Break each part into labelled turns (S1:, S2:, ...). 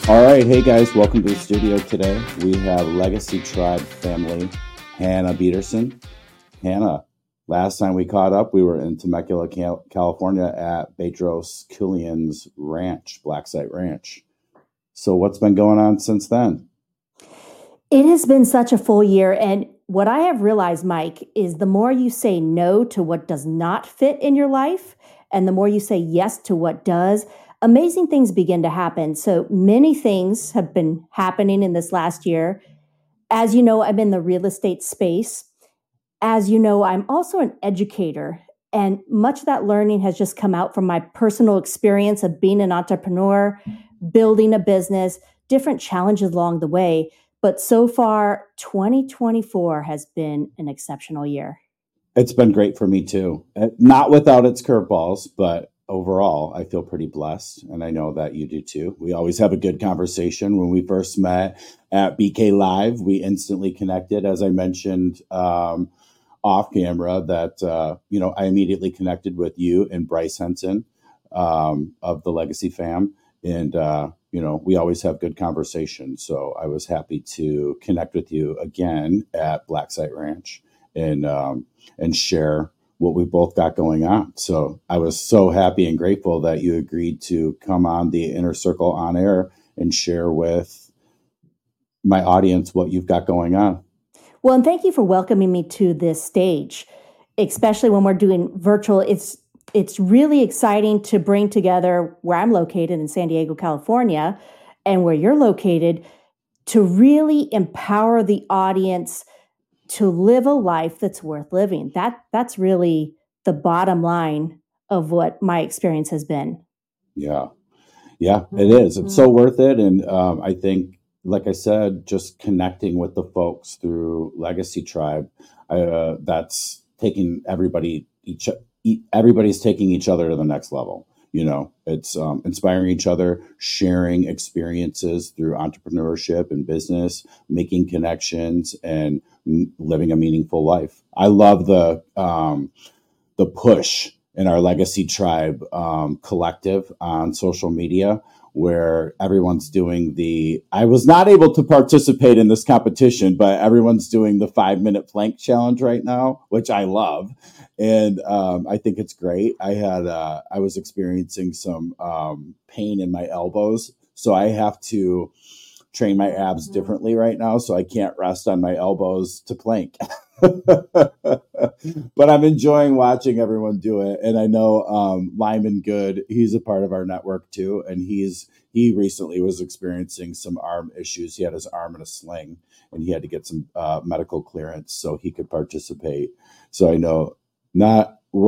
S1: All right, hey guys, welcome to the studio today. We have Legacy Tribe family, Hannah Peterson. Hannah, last time we caught up, we were in Temecula, California at Bedros Keuilian's ranch, Black Site Ranch. So what's been going on since then?
S2: It has been such a full year. And what I have realized, Mike, is the more you say no to what does not fit in your life, and the more you say yes to what does, amazing things begin to happen. So many things have been happening in this last year. As you know, I'm in the real estate space. As you know, I'm also an educator. And much of that learning has just come out from my personal experience of being an entrepreneur, building a business, different challenges along the way. But so far, 2024 has been an exceptional year.
S1: It's been great for me too. Not without its curveballs, but overall, I feel pretty blessed. And I know that you do too. We always have a good conversation. When we first met at BK Live, we instantly connected. As I mentioned off camera, that, I immediately connected with you and Bryce Henson of the Legacy fam. And, we always have good conversations. So I was happy to connect with you again at Black Site Ranch and share what we both got going on. So I was so happy and grateful that you agreed to come on the Inner Circle on air and share with my audience what you've got going on.
S2: Well, and thank you for welcoming me to this stage, especially when we're doing virtual. It's really exciting to bring together where I'm located in San Diego, California, and where you're located to really empower the audience to live a life that's worth living. That's really the bottom line of what my experience has been.
S1: Yeah, it is. It's so worth it. And I think, like I said, just connecting with the folks through Legacy Tribe, that's taking everybody's taking each other to the next level. It's inspiring each other, sharing experiences through entrepreneurship and business, making connections, and living a meaningful life. I love the push in our Legacy Tribe collective on social media, where everyone's doing I was not able to participate in this competition, but everyone's doing the 5-minute plank challenge right now, which I love. And I think it's great. I was experiencing some pain in my elbows, so I have to train my abs differently right now. So I can't rest on my elbows to plank. But I'm enjoying watching everyone do it. And I know Lyman Good, he's a part of our network too. And he recently was experiencing some arm issues. He had his arm in a sling and he had to get some medical clearance so he could participate. So I know none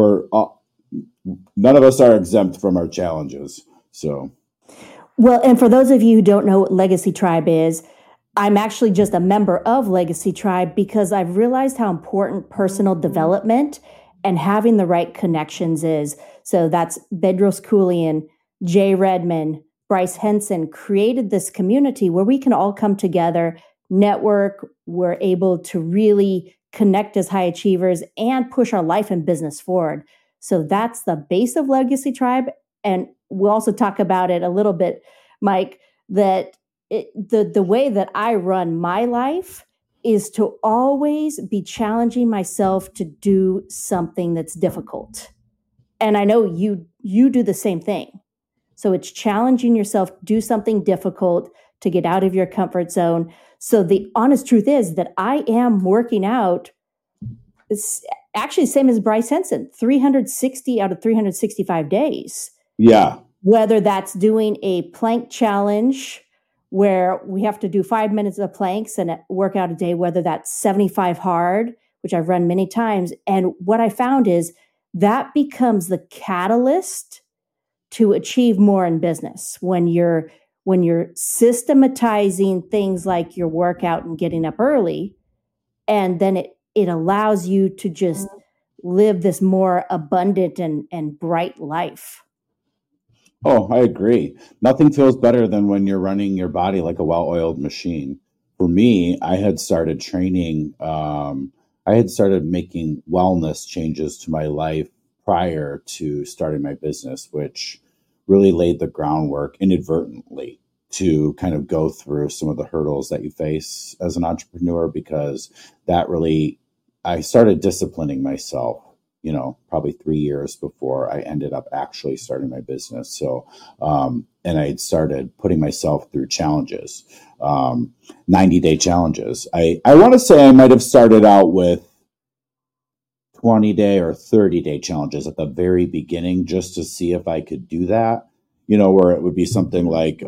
S1: of us are exempt from our challenges. So.
S2: Well, and for those of you who don't know what Legacy Tribe is, I'm actually just a member of Legacy Tribe because I've realized how important personal development and having the right connections is. So that's Bedros Keuilian, Jay Redman, Bryce Henson created this community where we can all come together, network. We're able to really connect as high achievers and push our life and business forward. So that's the base of Legacy Tribe. And we'll also talk about it a little bit, Mike, that the way that I run my life is to always be challenging myself to do something that's difficult. And I know you do the same thing. So it's challenging yourself, do something difficult to get out of your comfort zone. So the honest truth is that I am working out. It's actually the same as Bryce Henson, 360 out of 365 days.
S1: Yeah.
S2: Whether that's doing a plank challenge where we have to do 5 minutes of planks and work out a day, whether that's 75 hard, which I've run many times. And what I found is that becomes the catalyst to achieve more in business when you're systematizing things like your workout and getting up early, and then it allows you to just live this more abundant and bright life.
S1: Oh, I agree. Nothing feels better than when you're running your body like a well-oiled machine. For me, I had started training. I had started making wellness changes to my life prior to starting my business, which really laid the groundwork inadvertently to kind of go through some of the hurdles that you face as an entrepreneur, because that really, I started disciplining myself, probably 3 years before I ended up actually starting my business. So, and I had started putting myself through challenges, 90-day challenges. I want to say I might have started out with 20-day or 30-day challenges at the very beginning, just to see if I could do that, where it would be something like,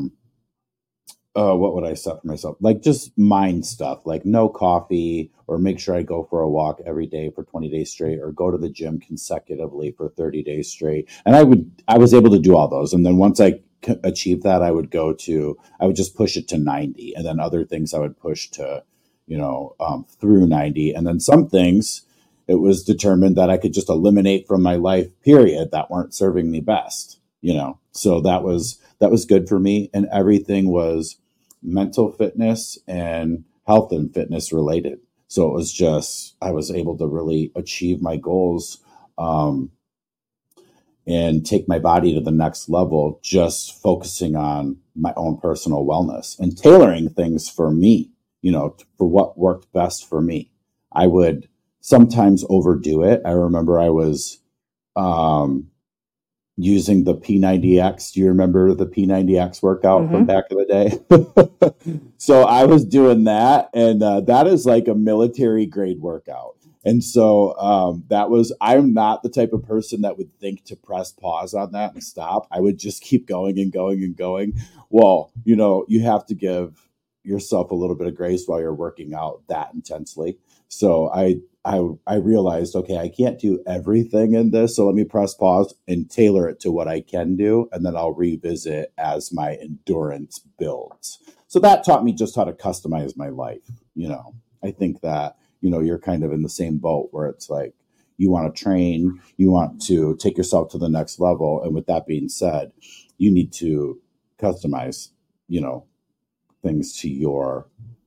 S1: what would I set for myself? Like just mind stuff, like no coffee, or make sure I go for a walk every day for 20 days straight, or go to the gym consecutively for 30 days straight. And I was able to do all those. And then once I achieved that, I would just push it to 90. And then other things I would push to, through 90. And then some things, it was determined that I could just eliminate from my life, period, that weren't serving me best, So that was good for me. And everything was mental fitness and health and fitness related. So it was just, I was able to really achieve my goals, and take my body to the next level, just focusing on my own personal wellness and tailoring things for me, for what worked best for me. I would sometimes overdo it. I remember I was, using the P90X. Do you remember the P90X workout from back in the day? So I was doing that, and that is like a military grade workout. And so I'm not the type of person that would think to press pause on that and stop. I would just keep going and going and going. Well, you have to give yourself a little bit of grace while you're working out that intensely. So I realized, okay, I can't do everything in this. So let me press pause and tailor it to what I can do. And then I'll revisit as my endurance builds. So that taught me just how to customize my life. I think that, you're kind of in the same boat where it's like, you want to train, you want to take yourself to the next level. And with that being said, you need to customize, things to your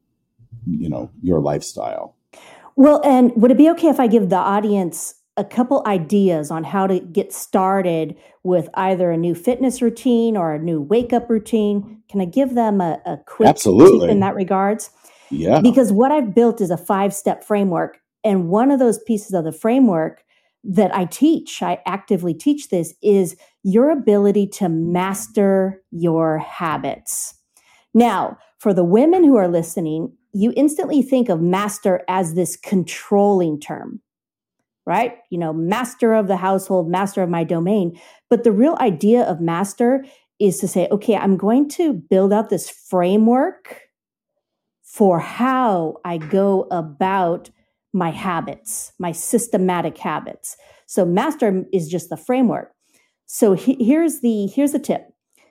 S1: lifestyle.
S2: Well, and would it be okay if I give the audience a couple ideas on how to get started with either a new fitness routine or a new wake-up routine? Can I give them a quick
S1: Absolutely.
S2: tip in that regards?
S1: Yeah.
S2: Because what I've built is a 5-step framework. And one of those pieces of the framework that I actively teach this, is your ability to master your habits. Now, for the women who are listening, you instantly think of master as this controlling term, right? Master of the household, master of my domain. But the real idea of master is to say, okay, I'm going to build out this framework for how I go about my habits, my systematic habits. So master is just the framework. So here's the tip.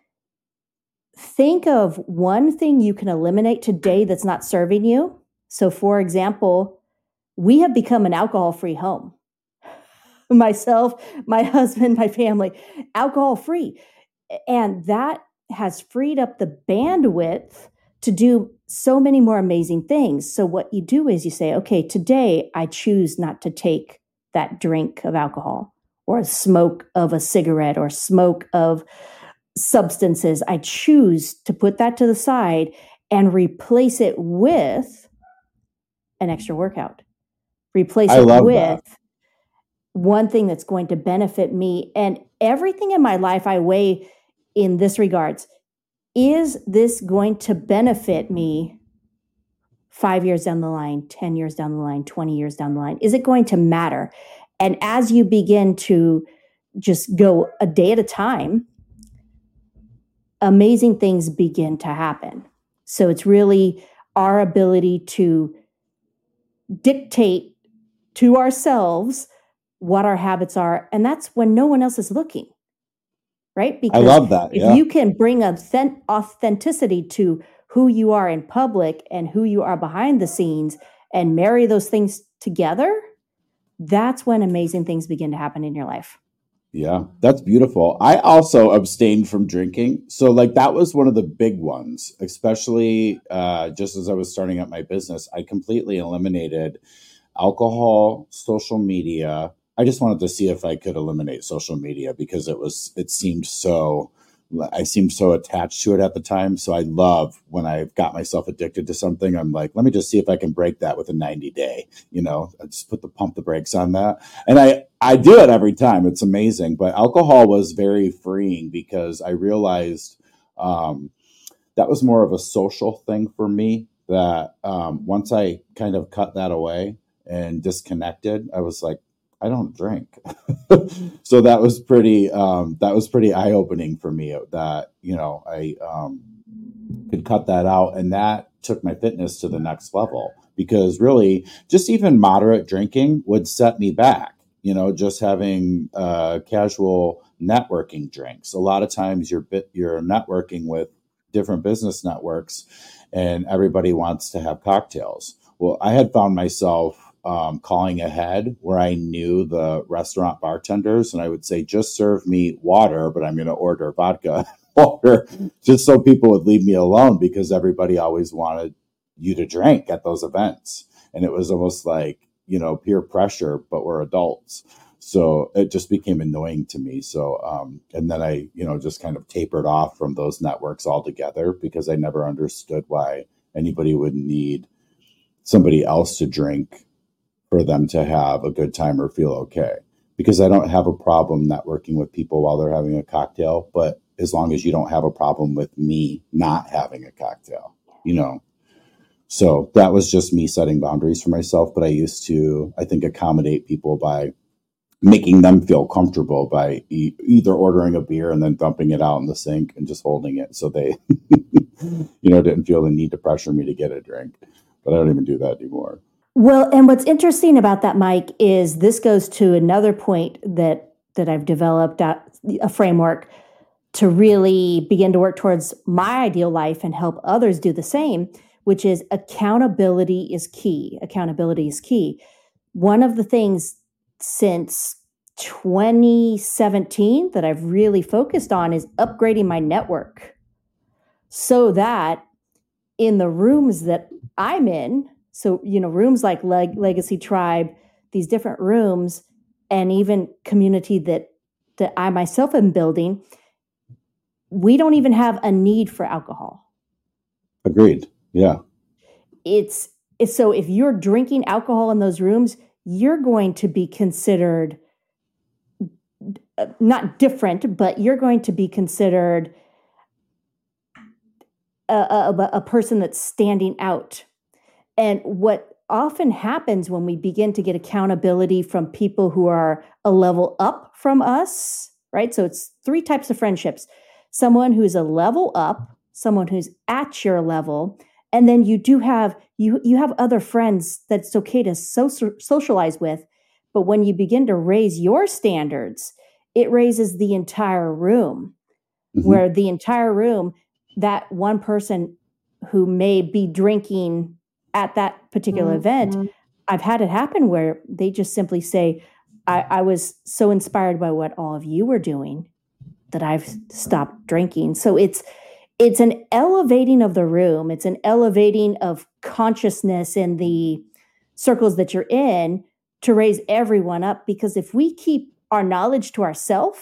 S2: Think of one thing you can eliminate today that's not serving you. So for example, we have become an alcohol-free home. Myself, my husband, my family, alcohol-free. And that has freed up the bandwidth to do so many more amazing things. So what you do is you say, okay, today I choose not to take that drink of alcohol or a smoke of a cigarette or smoke of substances. I choose to put that to the side and replace it with an extra workout. Replace it with one thing that's going to benefit me. And everything in my life I weigh in this regards. Is this going to benefit me 5 years down the line, 10 years down the line, 20 years down the line? Is it going to matter? And as you begin to just go a day at a time, amazing things begin to happen. So it's really our ability to dictate to ourselves what our habits are. And that's when no one else is looking, right? Because
S1: I love that.
S2: If you can bring authenticity to who you are in public and who you are behind the scenes and marry those things together, that's when amazing things begin to happen in your life.
S1: Yeah, that's beautiful. I also abstained from drinking. So that was one of the big ones, especially just as I was starting up my business. I completely eliminated alcohol, social media. I just wanted to see if I could eliminate social media because it seemed so I seemed so attached to it at the time. So I love when I got myself addicted to something, I'm like, let me just see if I can break that with a 90-day, I just pump the brakes on that. And I do it every time. It's amazing. But alcohol was very freeing because I realized that was more of a social thing for me, that once I kind of cut that away and disconnected, I was like, I don't drink. So that was pretty eye opening for me, that, I could cut that out. And that took my fitness to the next level, because really just even moderate drinking would set me back, just having casual networking drinks. A lot of times you're networking with different business networks and everybody wants to have cocktails. Well, I had found myself calling ahead, where I knew the restaurant bartenders, and I would say, just serve me water, but I'm going to order vodka water, just so people would leave me alone, because everybody always wanted you to drink at those events. And it was almost like, peer pressure, but we're adults. So it just became annoying to me. So, and then I, just kind of tapered off from those networks altogether, because I never understood why anybody would need somebody else to drink for them to have a good time or feel okay. Because I don't have a problem networking with people while they're having a cocktail, but as long as you don't have a problem with me not having a cocktail, So that was just me setting boundaries for myself. But I used to, I think, accommodate people by making them feel comfortable by either ordering a beer and then dumping it out in the sink and just holding it, so they, didn't feel the need to pressure me to get a drink. But I don't even do that anymore.
S2: Well, and what's interesting about that, Mike, is this goes to another point that I've developed a framework to really begin to work towards my ideal life and help others do the same, which is accountability is key. Accountability is key. One of the things since 2017 that I've really focused on is upgrading my network, so that in the rooms that I'm in, so, rooms like Legacy Tribe, these different rooms, and even community that I myself am building, we don't even have a need for alcohol.
S1: Agreed. Yeah.
S2: It's so if you're drinking alcohol in those rooms, you're going to be considered not different, but you're going to be considered a person that's standing out. And what often happens when we begin to get accountability from people who are a level up from us, right? So it's 3 types of friendships: someone who's a level up, someone who's at your level, and then you do have you have other friends that's okay to socialize with. But when you begin to raise your standards, it raises the entire room, where the entire room, that one person who may be drinking at that particular event, I've had it happen where they just simply say, I was so inspired by what all of you were doing that I've stopped drinking. So it's an elevating of the room. It's an elevating of consciousness in the circles that you're in to raise everyone up. Because if we keep our knowledge to ourselves,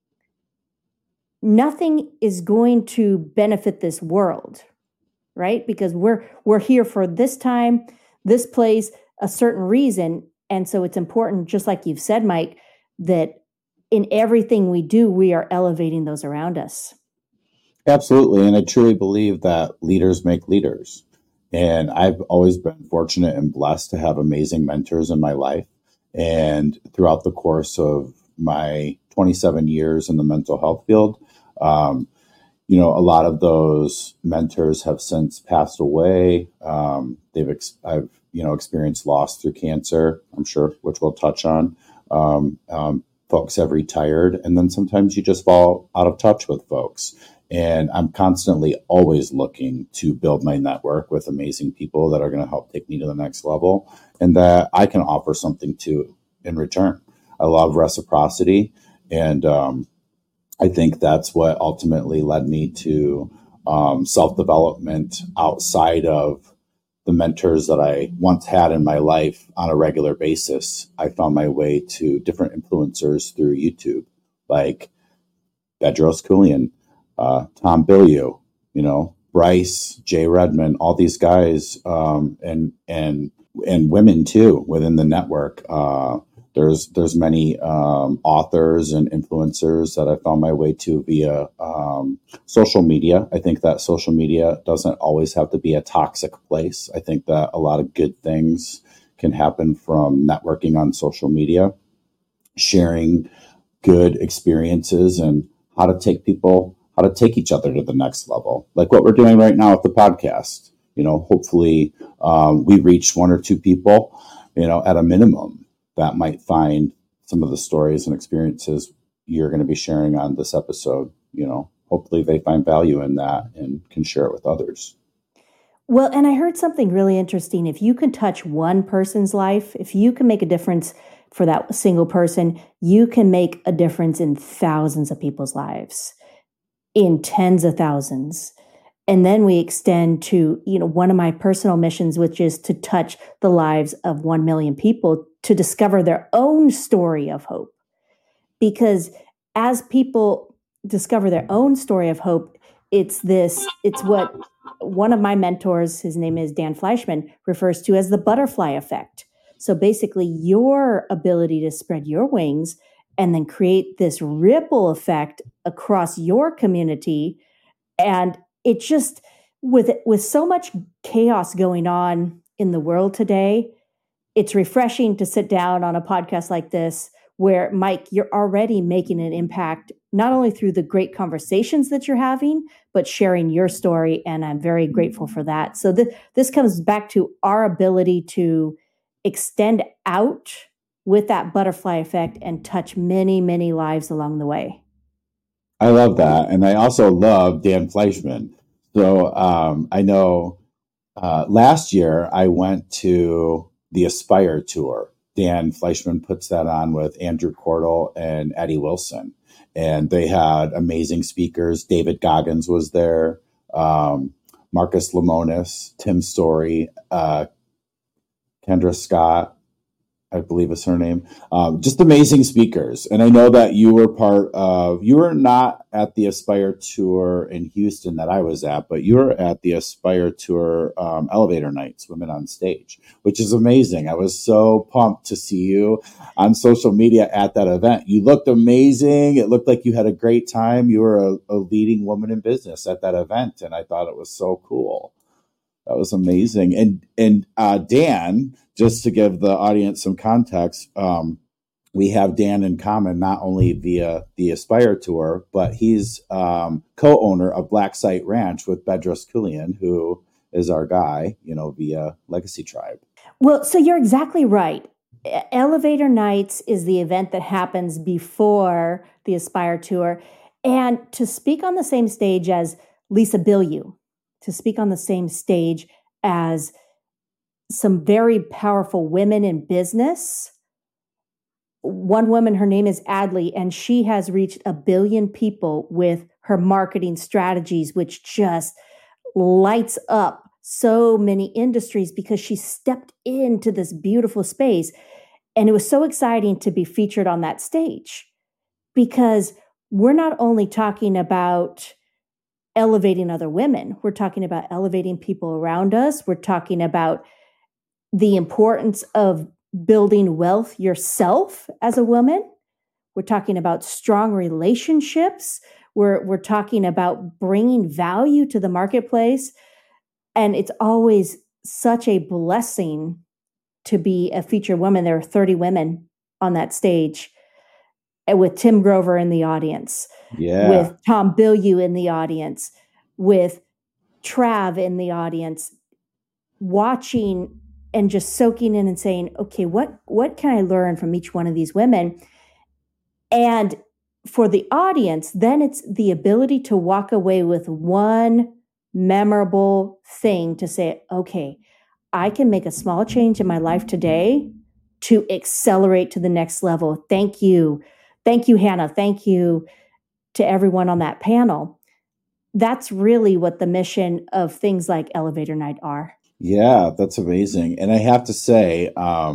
S2: nothing is going to benefit this world, right? Because we're here for this time, this place, a certain reason. And so it's important, just like you've said, Mike, that in everything we do, we are elevating those around us.
S1: Absolutely. And I truly believe that leaders make leaders. And I've always been fortunate and blessed to have amazing mentors in my life. And throughout the course of my 27 years in the mental health field, a lot of those mentors have since passed away. I've experienced loss through cancer, I'm sure, which we'll touch on. Folks have retired, and then sometimes you just fall out of touch with folks. And I'm constantly always looking to build my network with amazing people that are going to help take me to the next level, and that I can offer something to in return. I love reciprocity, and I think that's what ultimately led me to self-development outside of the mentors that I once had in my life on a regular basis. I found my way to different influencers through YouTube, like Bedros Keuilian, Tom Bilyeu, Bryce, Jay Redmond, all these guys, and women too within the network. There's many authors and influencers that I found my way to via social media. I think that social media doesn't always have to be a toxic place. I think that a lot of good things can happen from networking on social media, sharing good experiences and how to take each other to the next level. Like what we're doing right now with the podcast. Hopefully we reach one or two people, at a minimum that might find some of the stories and experiences you're going to be sharing on this episode. Hopefully they find value in that and can share it with others.
S2: Well, and I heard something really interesting. If you can touch one person's life, if you can make a difference for that single person, you can make a difference in thousands of people's lives, in tens of thousands. And then we extend to, one of my personal missions, which is to touch the lives of 1 million people to discover their own story of hope. Because as people discover their own story of hope, it's what one of my mentors, his name is Dan Fleischman, refers to as the butterfly effect. So basically your ability to spread your wings and then create this ripple effect across your community. And it just, with so much chaos going on in the world today, it's refreshing to sit down on a podcast like this where, Mike, you're already making an impact, not only through the great conversations that you're having, but sharing your story. And I'm very grateful for that. So this comes back to our ability to extend out with that butterfly effect and touch many, many lives along the way.
S1: I love that. And I also love Dan Fleischman. So I know last year I went to the Aspire Tour. Dan Fleischman puts that on with Andrew Cordell and Eddie Wilson. And they had amazing speakers. David Goggins was there, Marcus Lemonis, Tim Story, Kendra Scott, I believe is her name. Just amazing speakers. And I know that you were not at the Aspire Tour in Houston that I was at, but you were at the Aspire Tour Elevator Nights, Women on Stage, which is amazing. I was so pumped to see you on social media at that event. You looked amazing. It looked like you had a great time. You were a leading woman in business at that event, and I thought it was so cool. That was amazing. And Dan, just to give the audience some context, we have Dan in common, not only via the Aspire Tour, but he's co-owner of Black Site Ranch with Bedros Keuilian, who is our guy, via Legacy Tribe.
S2: Well, so you're exactly right. Elevator Nights is the event that happens before the Aspire Tour. And to speak on the same stage as Lisa Bilyeu, to speak on the same stage as some very powerful women in business. One woman, her name is Adley, and she has reached 1 billion people with her marketing strategies, which just lights up so many industries because she stepped into this beautiful space. And it was so exciting to be featured on that stage because we're not only talking about elevating other women, we're talking about elevating people around us. We're talking about the importance of building wealth yourself as a woman. We're talking about strong relationships. We're talking about bringing value to the marketplace. And it's always such a blessing to be a featured woman. There are 30 women on that stage with Tim Grover in the audience, with Tom Bilyeu in the audience, with Trav in the audience, watching and just soaking in and saying, okay, what can I learn from each one of these women? And for the audience, then it's the ability to walk away with one memorable thing to say, okay, I can make a small change in my life today to accelerate to the next level. Thank you. Thank you, Hannah. Thank you to everyone on that panel. That's really what the mission of things like Elevator Night are.
S1: Yeah, that's amazing. And I have to say,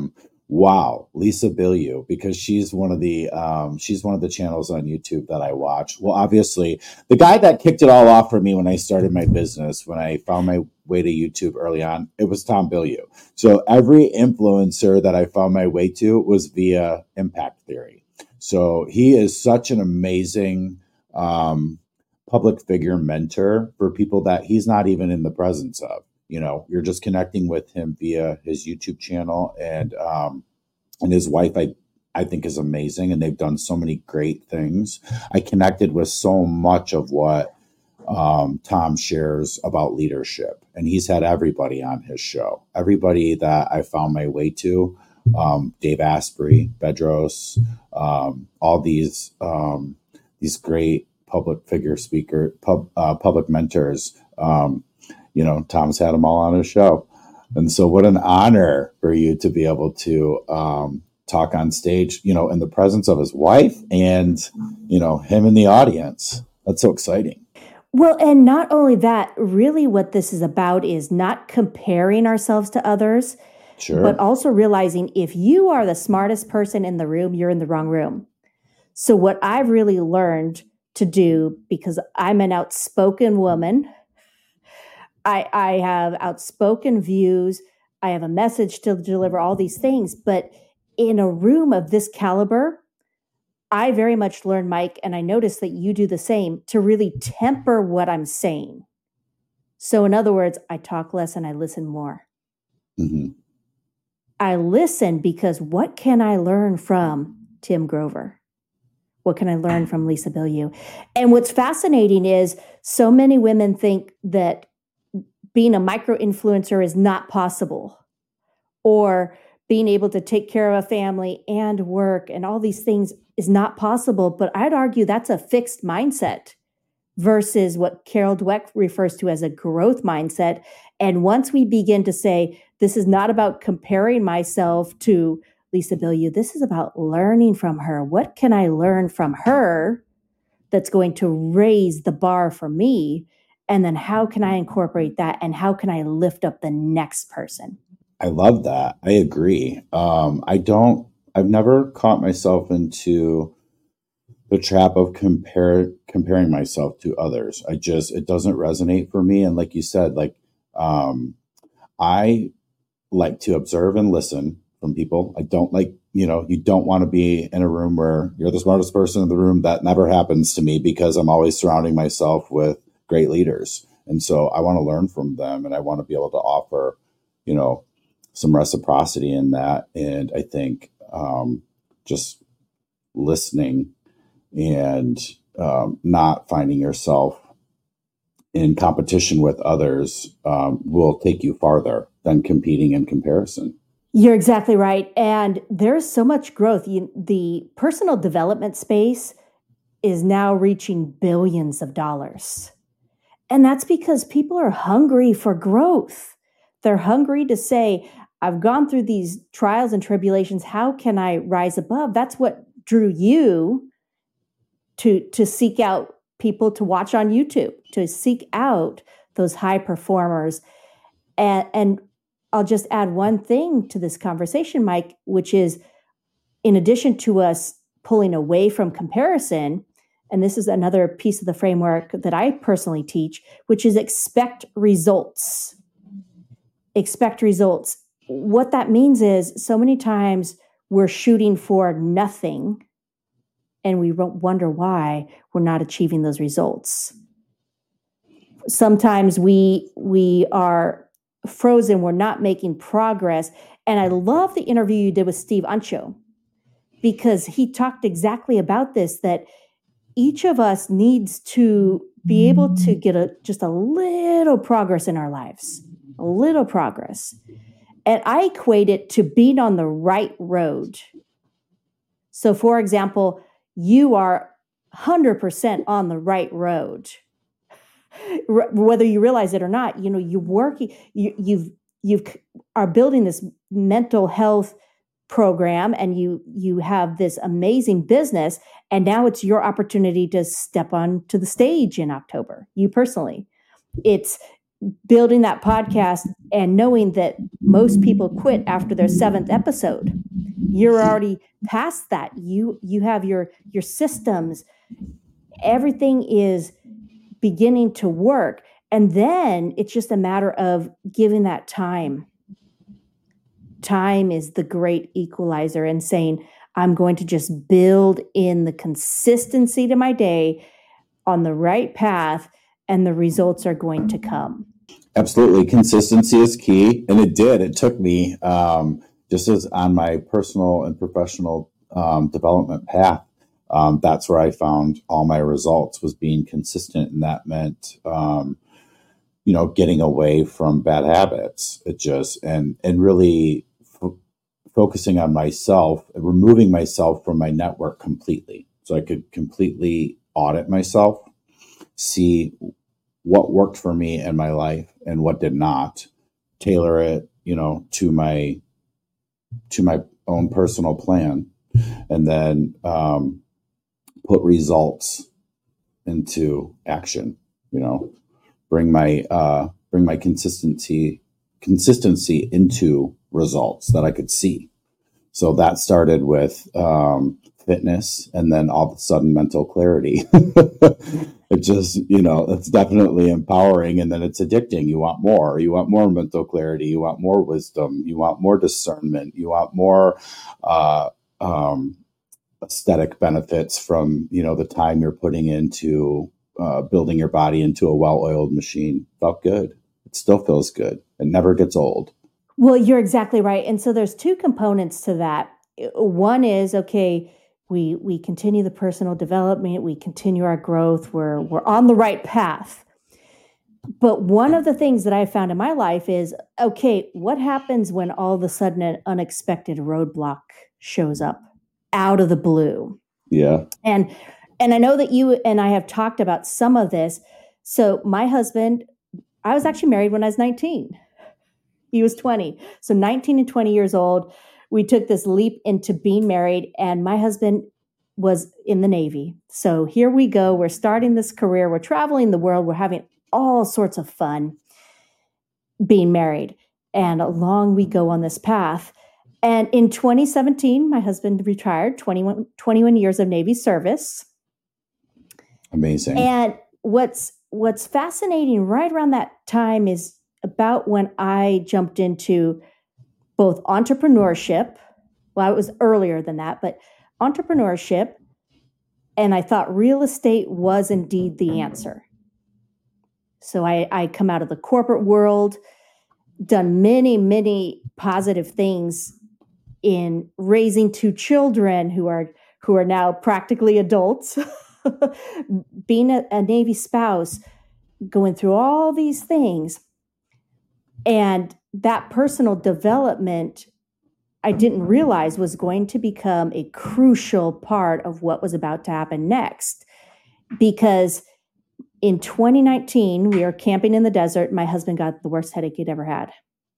S1: Wow, Lisa Bilyeu, because she's one of the channels on YouTube that I watch. Well, obviously, the guy that kicked it all off for me when I started my business, when I found my way to YouTube early on, it was Tom Bilyeu. So every influencer that I found my way to was via Impact Theory. So he is such an amazing public figure mentor for people that he's not even in the presence of. You're just connecting with him via his YouTube channel, and his wife, I think, is amazing, and they've done so many great things. I connected with so much of what Tom shares about leadership, and he's had everybody on his show. Everybody that I found my way to, Dave Asprey, Bedros, all these great public figure public mentors. Tom's had them all on his show. And so what an honor for you to be able to talk on stage, in the presence of his wife and, him in the audience. That's so exciting.
S2: Well, and not only that, really what this is about is not comparing ourselves to others,
S1: Sure.
S2: but also realizing if you are the smartest person in the room, you're in the wrong room. So what I've really learned to do, because I'm an outspoken woman, I have outspoken views. I have a message to deliver, all these things. But in a room of this caliber, I very much learned, Mike, and I noticed that you do the same, to really temper what I'm saying. So in other words, I talk less and I listen more.
S1: Mm-hmm.
S2: I listen because what can I learn from Tim Grover? What can I learn from Lisa Bilyeu? And what's fascinating is so many women think that being a micro influencer is not possible, or being able to take care of a family and work and all these things is not possible. But I'd argue that's a fixed mindset versus what Carol Dweck refers to as a growth mindset. And once we begin to say, this is not about comparing myself to Lisa Bilyeu, this is about learning from her. What can I learn from her that's going to raise the bar for me? And then how can I incorporate that? And how can I lift up the next person?
S1: I love that. I agree. I've never caught myself into the trap of comparing myself to others. It doesn't resonate for me. And like you said, I like to observe and listen from people. I don't like, you don't want to be in a room where you're the smartest person in the room. That never happens to me because I'm always surrounding myself with great leaders. And so I want to learn from them, and I want to be able to offer, some reciprocity in that. And I think just listening and not finding yourself in competition with others will take you farther than competing in comparison.
S2: You're exactly right. And there's so much growth. The personal development space is now reaching billions of dollars. And that's because people are hungry for growth. They're hungry to say, I've gone through these trials and tribulations. How can I rise above? That's what drew you to seek out people to watch on YouTube, to seek out those high performers. And I'll just add one thing to this conversation, Mike, which is, in addition to us pulling away from comparison, and this is another piece of the framework that I personally teach, which is expect results. Expect results. What that means is so many times we're shooting for nothing and we wonder why we're not achieving those results. Sometimes we are frozen, we're not making progress. And I love the interview you did with Steve Ancho, because he talked exactly about this, that each of us needs to be able to get just a little progress in our lives, a little progress. And I equate it to being on the right road. So for example, you are 100% on the right road. Whether you realize it or not, you working, you are building this mental health program, and you have this amazing business, and now it's your opportunity to step onto the stage in October. You personally, it's building that podcast and knowing that most people quit after their 7th episode. You're already past that. You have your systems. Everything is beginning to work. And then it's just a matter of giving that time. Time is the great equalizer, and saying, I'm going to just build in the consistency to my day on the right path, and the results are going to come.
S1: Absolutely. Consistency is key. And it did. It took me, just as on my personal and professional development path. That's where I found all my results, was being consistent. And that meant, getting away from bad habits. It just, and really focusing on myself, removing myself from my network completely. So I could completely audit myself, see what worked for me in my life and what did not, tailor it, to my own personal plan, and then put results into action. Bring my consistency into results that I could see. So that started with fitness, and then all of a sudden mental clarity. It just, it's definitely empowering, and then it's addicting. You want more. You want more mental clarity. You want more wisdom. You want more discernment. You want more aesthetic benefits from, the time you're putting into building your body into a well-oiled machine. Felt good. It still feels good. It never gets old.
S2: Well, you're exactly right. And so there's 2 components to that. One is, okay, we continue the personal development, we continue our growth, we're on the right path. But one of the things that I found in my life is, okay, what happens when all of a sudden an unexpected roadblock shows up out of the blue?
S1: Yeah.
S2: And I know that you and I have talked about some of this. So my husband, I was actually married when I was 19. He was 20. So 19 and 20 years old, we took this leap into being married, and my husband was in the Navy. So here we go. We're starting this career. We're traveling the world. We're having all sorts of fun being married. And along we go on this path. And in 2017, my husband retired, 21 years of Navy service.
S1: Amazing.
S2: And what's fascinating right around that time is about when I jumped into both entrepreneurship. Well, it was earlier than that, but entrepreneurship. And I thought real estate was indeed the answer. So I come out of the corporate world, done many, many positive things in raising 2 children who are now practically adults, being a Navy spouse, going through all these things. And that personal development, I didn't realize was going to become a crucial part of what was about to happen next. Because in 2019, we were camping in the desert. My husband got the worst headache he'd ever had.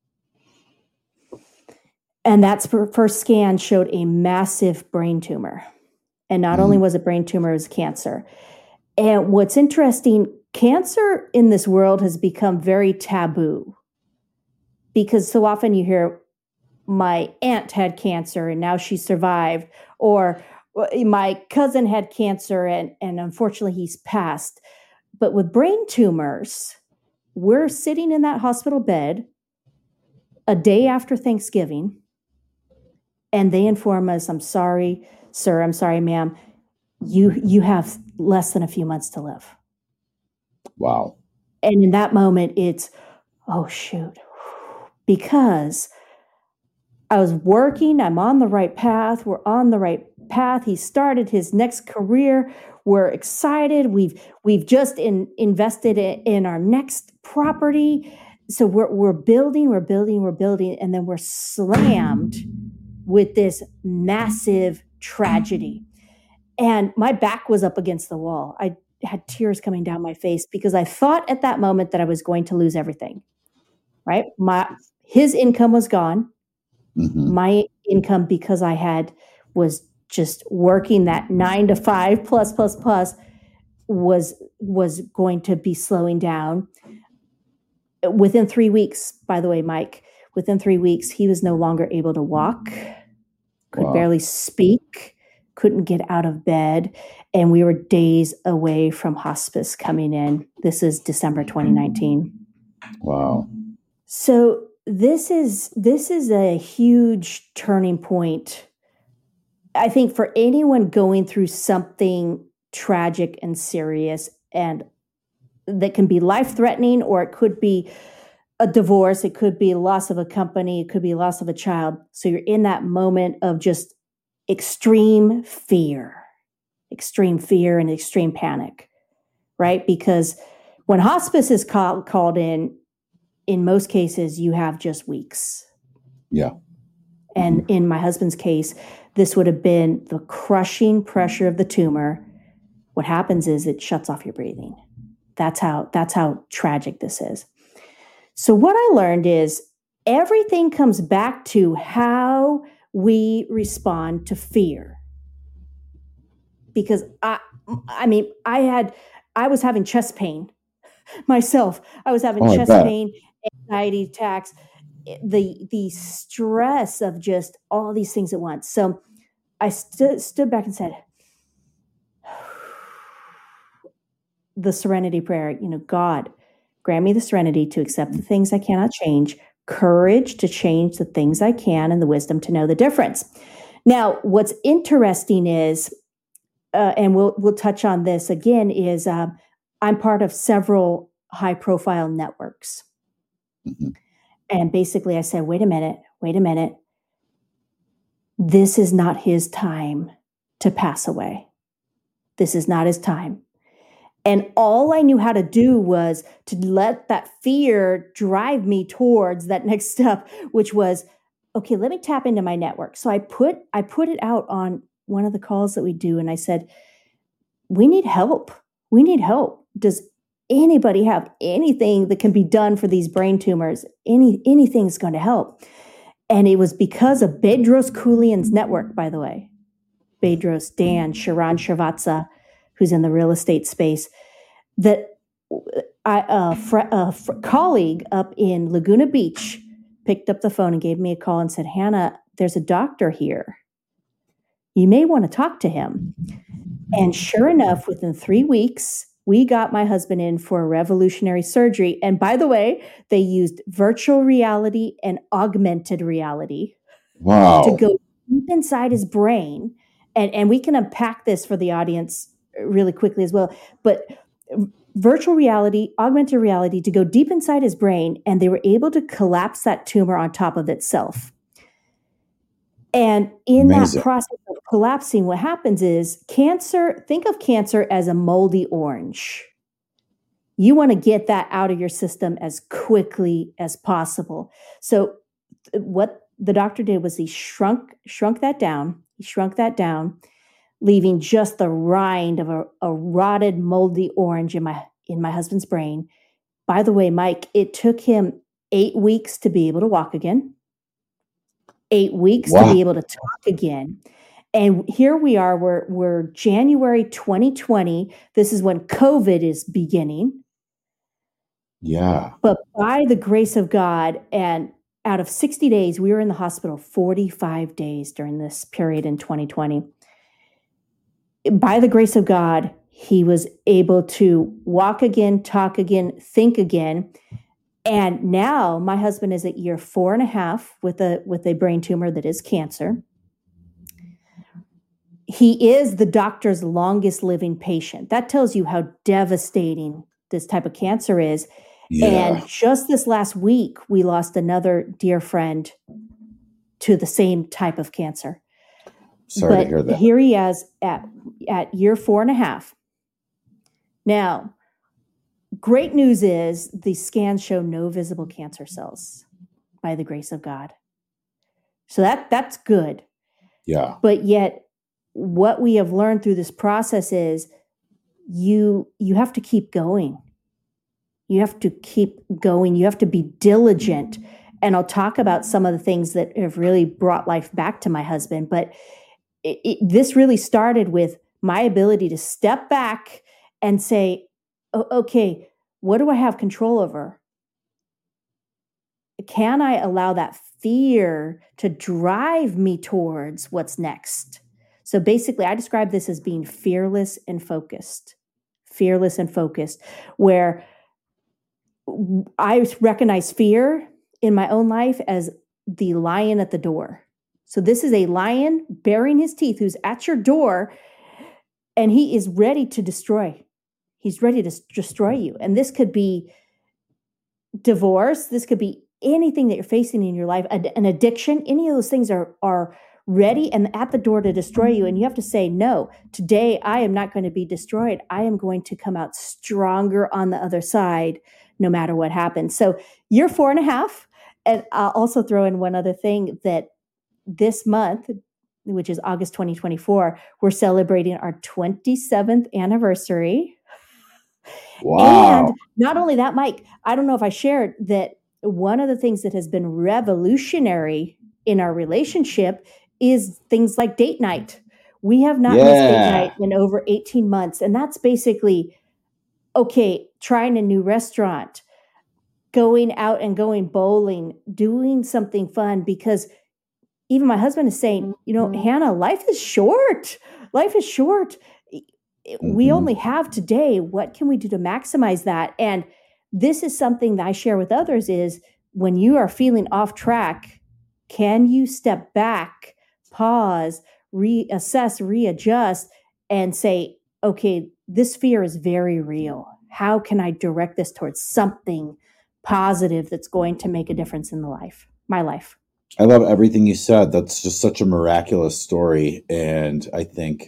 S2: And that first scan showed a massive brain tumor. And not only was it brain tumor, it was cancer. And what's interesting, cancer in this world has become very taboo. Because so often you hear, my aunt had cancer and now she survived, or my cousin had cancer and unfortunately he's passed. But with brain tumors, we're sitting in that hospital bed a day after Thanksgiving, and they inform us, I'm sorry, sir, I'm sorry, ma'am, you have less than a few months to live.
S1: Wow.
S2: And in that moment, it's, oh, shoot. Because I was working, I'm on the right path, we're on the right path. He started his next career. We're excited. We've just invested in our next property. So we're building, and then we're slammed with this massive tragedy. And my back was up against the wall. I had tears coming down my face because I thought at that moment that I was going to lose everything, right? His income was gone. Mm-hmm. My income, because I was just working that 9 to 5 plus, was going to be slowing down. Within 3 weeks, by the way, Mike, within 3 weeks, he was no longer able to walk, could
S1: Wow.
S2: barely speak, couldn't get out of bed, and we were days away from hospice coming in. This is December 2019.
S1: Wow.
S2: So this is a huge turning point, I think, for anyone going through something tragic and serious, and that can be life-threatening, or it could be a divorce, it could be loss of a company, it could be loss of a child. So you're in that moment of just extreme fear and extreme panic, right? Because when hospice is called in most cases, you have just weeks.
S1: Yeah.
S2: And in my husband's case, this would have been the crushing pressure of the tumor. What happens is it shuts off your breathing. That's how tragic this is. So what I learned is everything comes back to how we respond to fear. Because I was having chest pain myself. I was having chest pain, anxiety attacks, the stress of just all these things at once. So I stood back and said, the serenity prayer, God, grant me the serenity to accept the things I cannot change, courage to change the things I can, and the wisdom to know the difference. Now, what's interesting is, and we'll touch on this again, is I'm part of several high-profile networks.
S1: Mm-hmm.
S2: And basically I said, wait a minute. This is not his time to pass away. This is not his time. And all I knew how to do was to let that fear drive me towards that next step, which was, okay, let me tap into my network. So I put it out on one of the calls that we do. And I said, we need help. Does anybody have anything that can be done for these brain tumors? Anything's going to help. And it was because of Bedros Keuilian's network, by the way. Bedros, Dan, Sharon Srivatsa, who's in the real estate space, that a colleague up in Laguna Beach picked up the phone and gave me a call and said, Hannah, there's a doctor here. You may want to talk to him. And sure enough, within 3 weeks, we got my husband in for a revolutionary surgery. And by the way, they used virtual reality and augmented reality to go deep inside his brain. And we can unpack this for the audience really quickly as well. But virtual reality, augmented reality, to go deep inside his brain, and they were able to collapse that tumor on top of itself. And in that process of collapsing, what happens is think of cancer as a moldy orange. You want to get that out of your system as quickly as possible. So what the doctor did was he shrunk that down. He shrunk that down, leaving just the rind of a rotted, moldy orange in my husband's brain. By the way, Mike, it took him 8 weeks to be able to walk again. 8 weeks to be able to talk again. And here we are, we're January 2020. This is when COVID is beginning.
S1: Yeah.
S2: But by the grace of God, and out of 60 days, we were in the hospital 45 days during this period in 2020. By the grace of God, he was able to walk again, talk again, think again. And now my husband is at year 4.5 with a brain tumor that is cancer. He is the doctor's longest living patient. That tells you how devastating this type of cancer is. Yeah. And just this last week, we lost another dear friend to the same type of cancer.
S1: Sorry to hear that.
S2: Here he is at year 4.5. Now, great news is the scans show no visible cancer cells by the grace of God. So that's good.
S1: Yeah.
S2: But yet what we have learned through this process is you have to keep going. You have to keep going. You have to be diligent. And I'll talk about some of the things that have really brought life back to my husband. But this really started with my ability to step back and say, okay, what do I have control over? can I allow that fear to drive me towards what's next? So basically, I describe this as being fearless and focused, where I recognize fear in my own life as the lion at the door. So this is a lion baring his teeth who's at your door, and he is ready to destroy. He's ready to destroy you. And this could be divorce. This could be anything that you're facing in your life, an addiction. Any of those things are ready and at the door to destroy you. And you have to say, no, today I am not going to be destroyed. I am going to come out stronger on the other side, no matter what happens. So you're 4.5. And I'll also throw in one other thing, that this month, which is August 2024, we're celebrating our 27th anniversary.
S1: Wow.
S2: And not only that, Mike, I don't know if I shared that one of the things that has been revolutionary in our relationship is things like date night. We have not missed date night in over 18 months. And that's basically, okay, trying a new restaurant, going out and going bowling, doing something fun, because even my husband is saying, Hannah, life is short. Life is short. We only have today. What can we do to maximize that? And this is something that I share with others, is when you are feeling off track, can you step back, pause, reassess, readjust, and say, okay, this fear is very real. How can I direct this towards something positive that's going to make a difference in my life?
S1: I love everything you said. That's just such a miraculous story. And I think,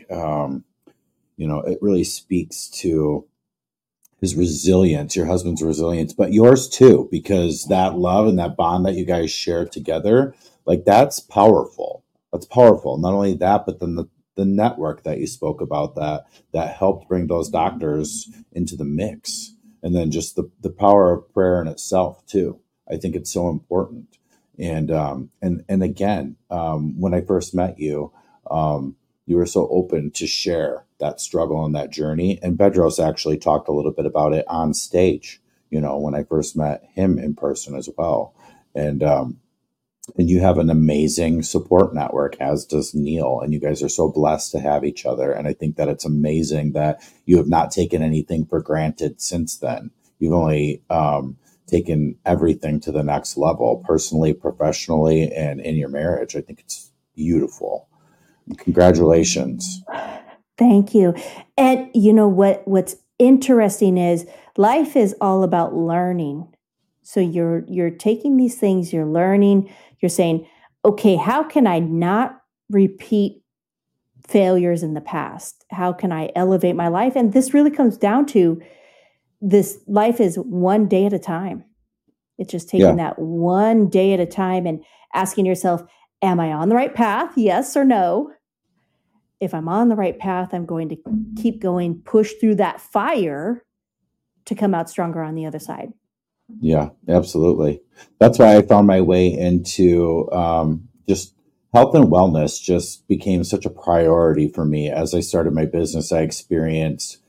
S1: it really speaks to his resilience, your husband's resilience, but yours too, because that love and that bond that you guys share together, like, that's powerful. That's powerful. Not only that, but then the network that you spoke about that helped bring those doctors into the mix. And then just the power of prayer in itself too. I think it's so important. And again, when I first met you, you were so open to share that struggle and that journey. And Bedros actually talked a little bit about it on stage, when I first met him in person as well. And you have an amazing support network, as does Neil. And you guys are so blessed to have each other. And I think that it's amazing that you have not taken anything for granted since then. You've only taken everything to the next level, personally, professionally, and in your marriage. I think it's beautiful. Congratulations.
S2: Thank you. And what's interesting is life is all about learning. So you're taking these things, you're learning, you're saying, okay, how can I not repeat failures in the past? How can I elevate my life? And this really comes down to this: life is one day at a time. It's just taking that one day at a time and asking yourself, am I on the right path? Yes or no? If I'm on the right path, I'm going to keep going, push through that fire to come out stronger on the other side.
S1: Yeah, absolutely. That's why I found my way into just health and wellness just became such a priority for me. As I started my business, I experienced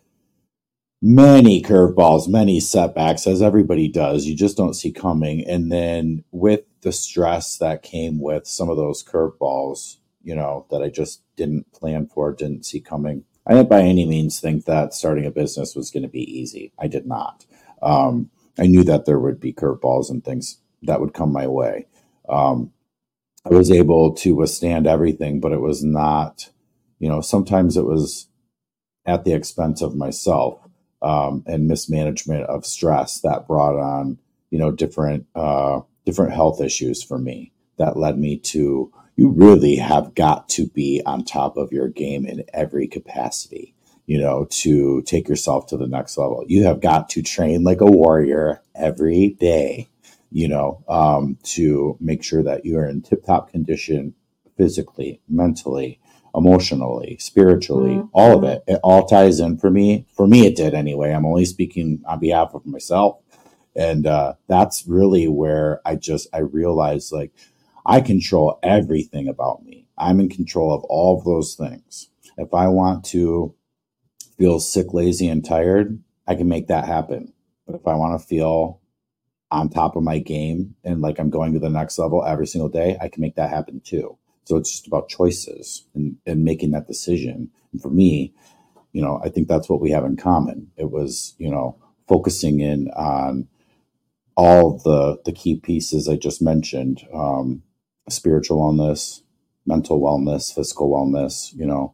S1: many curveballs, many setbacks, as everybody does. You just don't see coming. And then with the stress that came with some of those curveballs, that I just didn't plan for, didn't see coming. I didn't by any means think that starting a business was going to be easy. I did not. I knew that there would be curveballs and things that would come my way. I was able to withstand everything, but it was not, sometimes it was at the expense of myself, and mismanagement of stress that brought on, different health issues for me that led me to, you really have got to be on top of your game in every capacity, to take yourself to the next level. You have got to train like a warrior every day, to make sure that you are in tip-top condition physically, mentally, emotionally, spiritually, all of it. It all ties in for me. For me, it did anyway. I'm only speaking on behalf of myself. And that's really where I realized, like, I control everything about me. I'm in control of all of those things. If I want to feel sick, lazy, and tired, I can make that happen. But if I want to feel on top of my game and like I'm going to the next level every single day, I can make that happen too. So it's just about choices and making that decision. And for me, I think that's what we have in common. It was, focusing in on all the key pieces I just mentioned, spiritual wellness, mental wellness, physical wellness,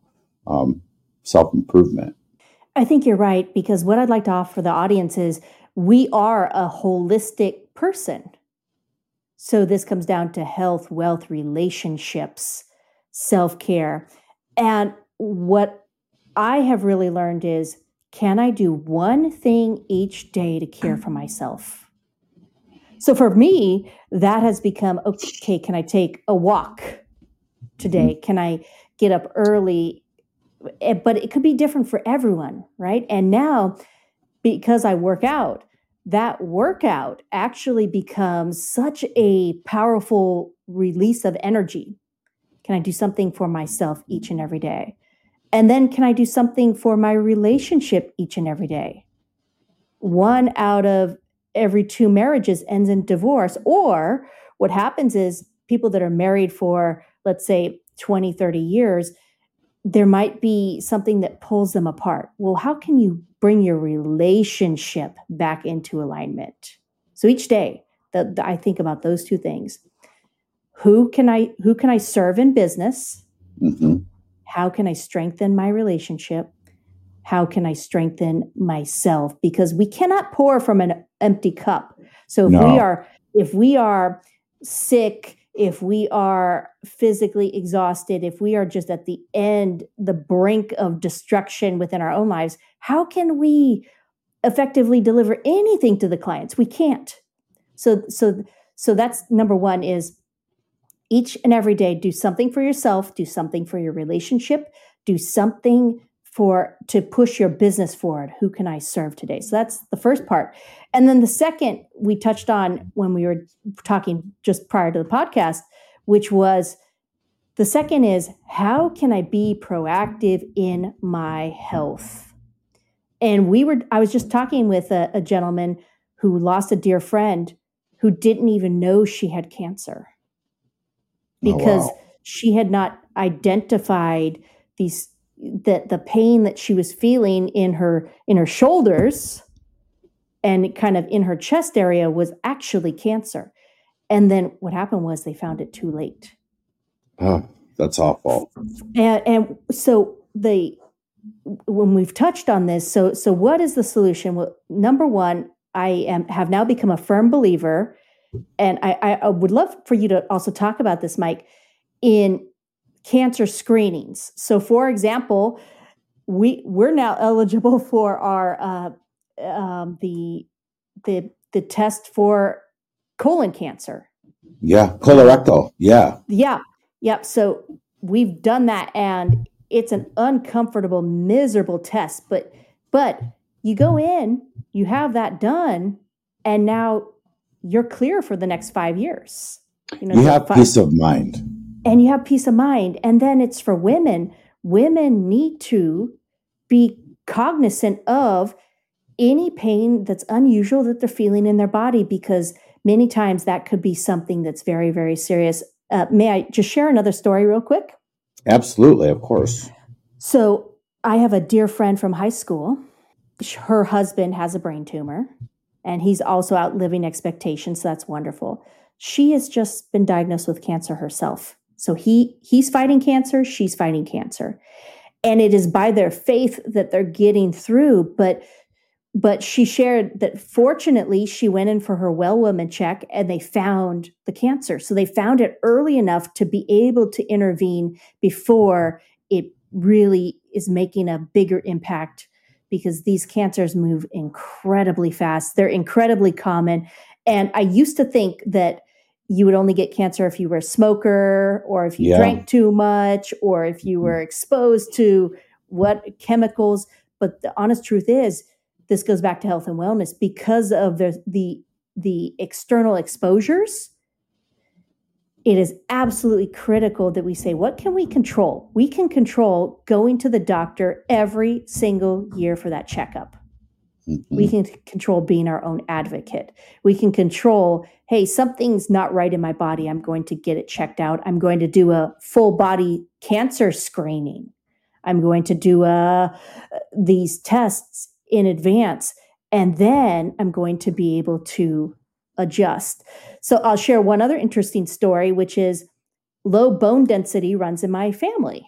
S1: self-improvement.
S2: I think you're right, because what I'd like to offer the audience is we are a holistic person. So this comes down to health, wealth, relationships, self-care. And what I have really learned is, can I do one thing each day to care for myself? So for me, that has become, okay, can I take a walk today? Can I get up early? But it could be different for everyone, right? And now, because I work out, that workout actually becomes such a powerful release of energy. Can I do something for myself each and every day? And then can I do something for my relationship each and every day? 1 out of every 2 marriages ends in divorce. Or what happens is people that are married for, let's say, 20, 30 years, there might be something that pulls them apart. Well, how can you bring your relationship back into alignment? So each day I think about those 2 things. Who can I serve in business?
S1: Mm-hmm.
S2: How can I strengthen my relationship? How can I strengthen myself? Because we cannot pour from an empty cup. So if we are sick, if we are physically exhausted, if we are just at the end, the brink of destruction within our own lives, how can we effectively deliver anything to the clients? We can't. So that's number 1 is each and every day, do something for yourself, do something for your relationship, do something to push your business forward. Who can I serve today? So that's the first part. And then the second we touched on when we were talking just prior to the podcast, which was the second is, how can I be proactive in my health? And I was just talking with a gentleman who lost a dear friend who didn't even know she had cancer because she had not identified the pain that she was feeling in her shoulders and kind of in her chest area was actually cancer. And then what happened was they found it too late.
S1: Oh, that's awful.
S2: And so when we've touched on this, so what is the solution? Well, number 1, have now become a firm believer, and I would love for you to also talk about this, Mike, in cancer screenings. So, for example, we're now eligible for our the test for colon cancer.
S1: Yeah, colorectal. Yeah.
S2: Yep. So we've done that, and it's an uncomfortable, miserable test. But you go in, you have that done, and now you're clear for the next 5 years.
S1: You have peace of mind.
S2: And you have peace of mind. And then it's for women. Women need to be cognizant of any pain that's unusual that they're feeling in their body, because many times that could be something that's very, very serious. May I just share another story real quick?
S1: Absolutely, of course.
S2: So I have a dear friend from high school. Her husband has a brain tumor, and he's also outliving expectations. So that's wonderful. She has just been diagnosed with cancer herself. So he's fighting cancer, she's fighting cancer. And it is by their faith that they're getting through. But she shared that fortunately she went in for her well woman check and they found the cancer. So they found it early enough to be able to intervene before it really is making a bigger impact, because these cancers move incredibly fast. They're incredibly common. And I used to think that you would only get cancer if you were a smoker, or if you drank too much, or if you were exposed to what chemicals. But the honest truth is, this goes back to health and wellness because of the external exposures. It is absolutely critical that we say, what can we control? We can control going to the doctor every single year for that checkup. We can control being our own advocate. We can control, hey, something's not right in my body. I'm going to get it checked out. I'm going to do a full body cancer screening. I'm going to do these tests in advance. And then I'm going to be able to adjust. So I'll share one other interesting story, which is low bone density runs in my family.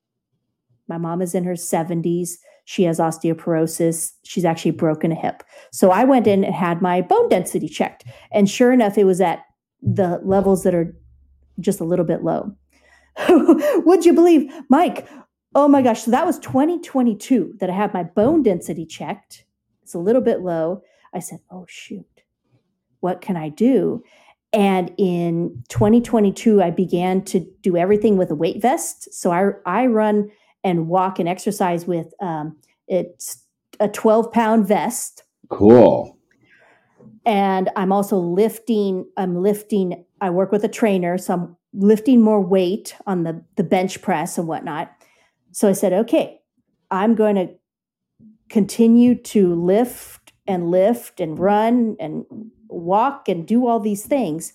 S2: My mom is in her 70s. She has osteoporosis. She's actually broken a hip. So I went in and had my bone density checked. And sure enough, it was at the levels that are just a little bit low. Would you believe, Mike? Oh my gosh. So that was 2022 that I had my bone density checked. It's a little bit low. I said, oh, shoot, what can I do? And in 2022, I began to do everything with a weight vest. So I run and walk and exercise with it's a 12-pound vest.
S1: Cool.
S2: And I'm also lifting. I work with a trainer, so I'm lifting more weight on the bench press and whatnot. So I said, okay, I'm going to continue to lift and run and walk and do all these things.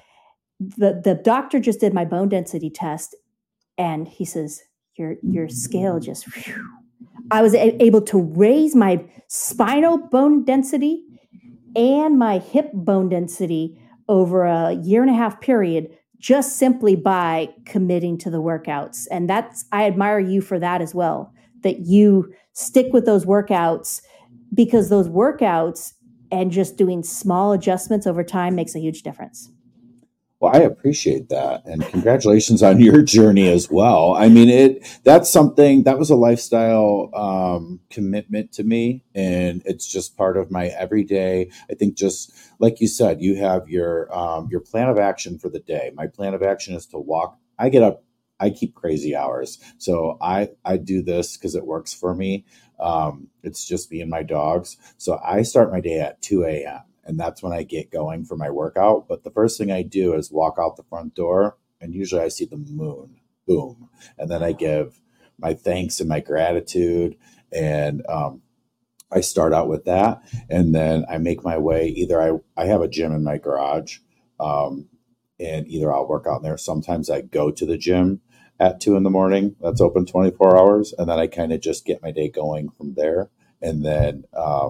S2: The doctor just did my bone density test, and he says, your scale just, whew. I was able to raise my spinal bone density and my hip bone density over a 1.5 year period, just simply by committing to the workouts. And I admire you for that as well, that you stick with those workouts, because those workouts and just doing small adjustments over time makes a huge difference.
S1: Well, I appreciate that. And congratulations on your journey as well. I mean, that's something that was a lifestyle commitment to me. And it's just part of my everyday. I think, just like you said, you have your plan of action for the day. My plan of action is to walk. I get up, I keep crazy hours. So I do this because it works for me. It's just me and my dogs. So I start my day at 2 a.m. And that's when I get going for my workout. But the first thing I do is walk out the front door, and usually I see the moon, boom. And then I give my thanks and my gratitude. And I start out with that. And then I make my way. Either I have a gym in my garage, and either I'll work out in there. Sometimes I go to the gym at 2 a.m. That's open 24 hours. And then I kind of just get my day going from there. And then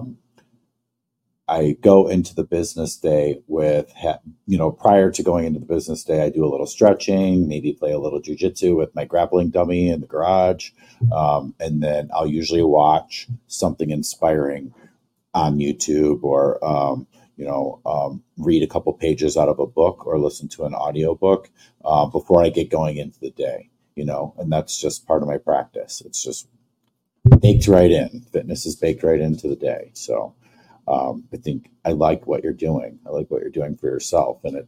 S1: I go into the business day with, prior to going into the business day, I do a little stretching, maybe play a little jujitsu with my grappling dummy in the garage. And then I'll usually watch something inspiring on YouTube, or, read a couple pages out of a book, or listen to an audiobook before I get going into the day, and that's just part of my practice. It's just baked right in. Fitness is baked right into the day. So I think I like what you're doing. I like what you're doing for yourself. And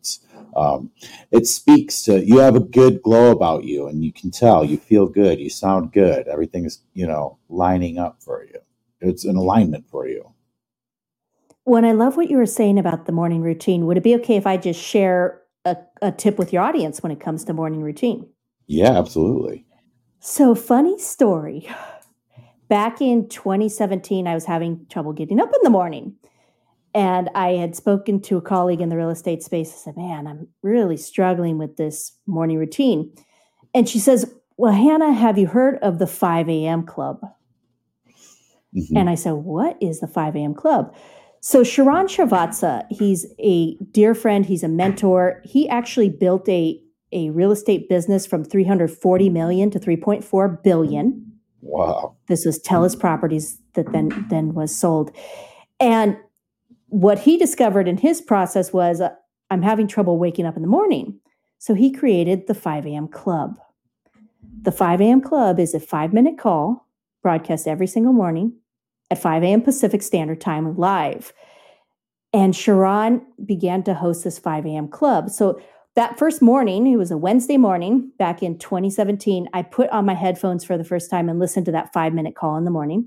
S1: it speaks to, you have a good glow about you, and you can tell you feel good. You sound good. Everything is, lining up for you. It's an alignment for you.
S2: When I love what you were saying about the morning routine, would it be okay if I just share a tip with your audience when it comes to morning routine?
S1: Yeah, absolutely.
S2: So, funny story. Back in 2017, I was having trouble getting up in the morning. And I had spoken to a colleague in the real estate space. I said, man, I'm really struggling with this morning routine. And she says, well, Hannah, have you heard of the 5 a.m. club? Mm-hmm. And I said, what is the 5 a.m. club? So Sharran Srivatsaa, he's a dear friend. He's a mentor. He actually built a real estate business from $340 million to $3.4 billion.
S1: Wow.
S2: This was Telus Properties that then was sold. And what he discovered in his process was, I'm having trouble waking up in the morning. So he created the 5 a.m. club. The 5 a.m. club is a 5-minute call broadcast every single morning at 5 a.m. Pacific Standard Time live. And Sharran began to host this 5 a.m. club. So that first morning, it was a Wednesday morning back in 2017, I put on my headphones for the first time and listened to that 5-minute call in the morning.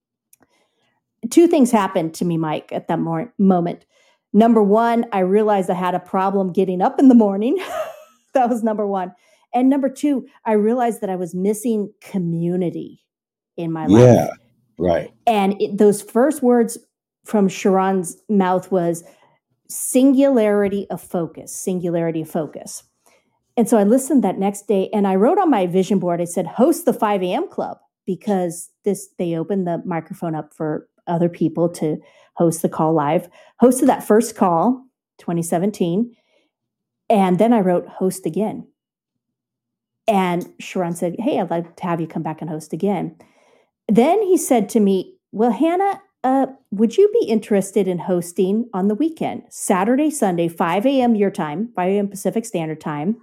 S2: Two things happened to me, Mike, at that moment. Number one, I realized I had a problem getting up in the morning. That was number one. And number two, I realized that I was missing community in my life.
S1: Yeah, right.
S2: And those first words from Sharon's mouth was singularity of focus, singularity of focus. And so I listened that next day and I wrote on my vision board, I said, host the 5 a.m. club, because they opened the microphone up for other people to host the call live. Hosted that first call, 2017. And then I wrote host again. And Sharon said, hey, I'd like to have you come back and host again. Then he said to me, well, Hannah, would you be interested in hosting on the weekend, Saturday, Sunday, 5 a.m. your time, 5 a.m. Pacific Standard Time?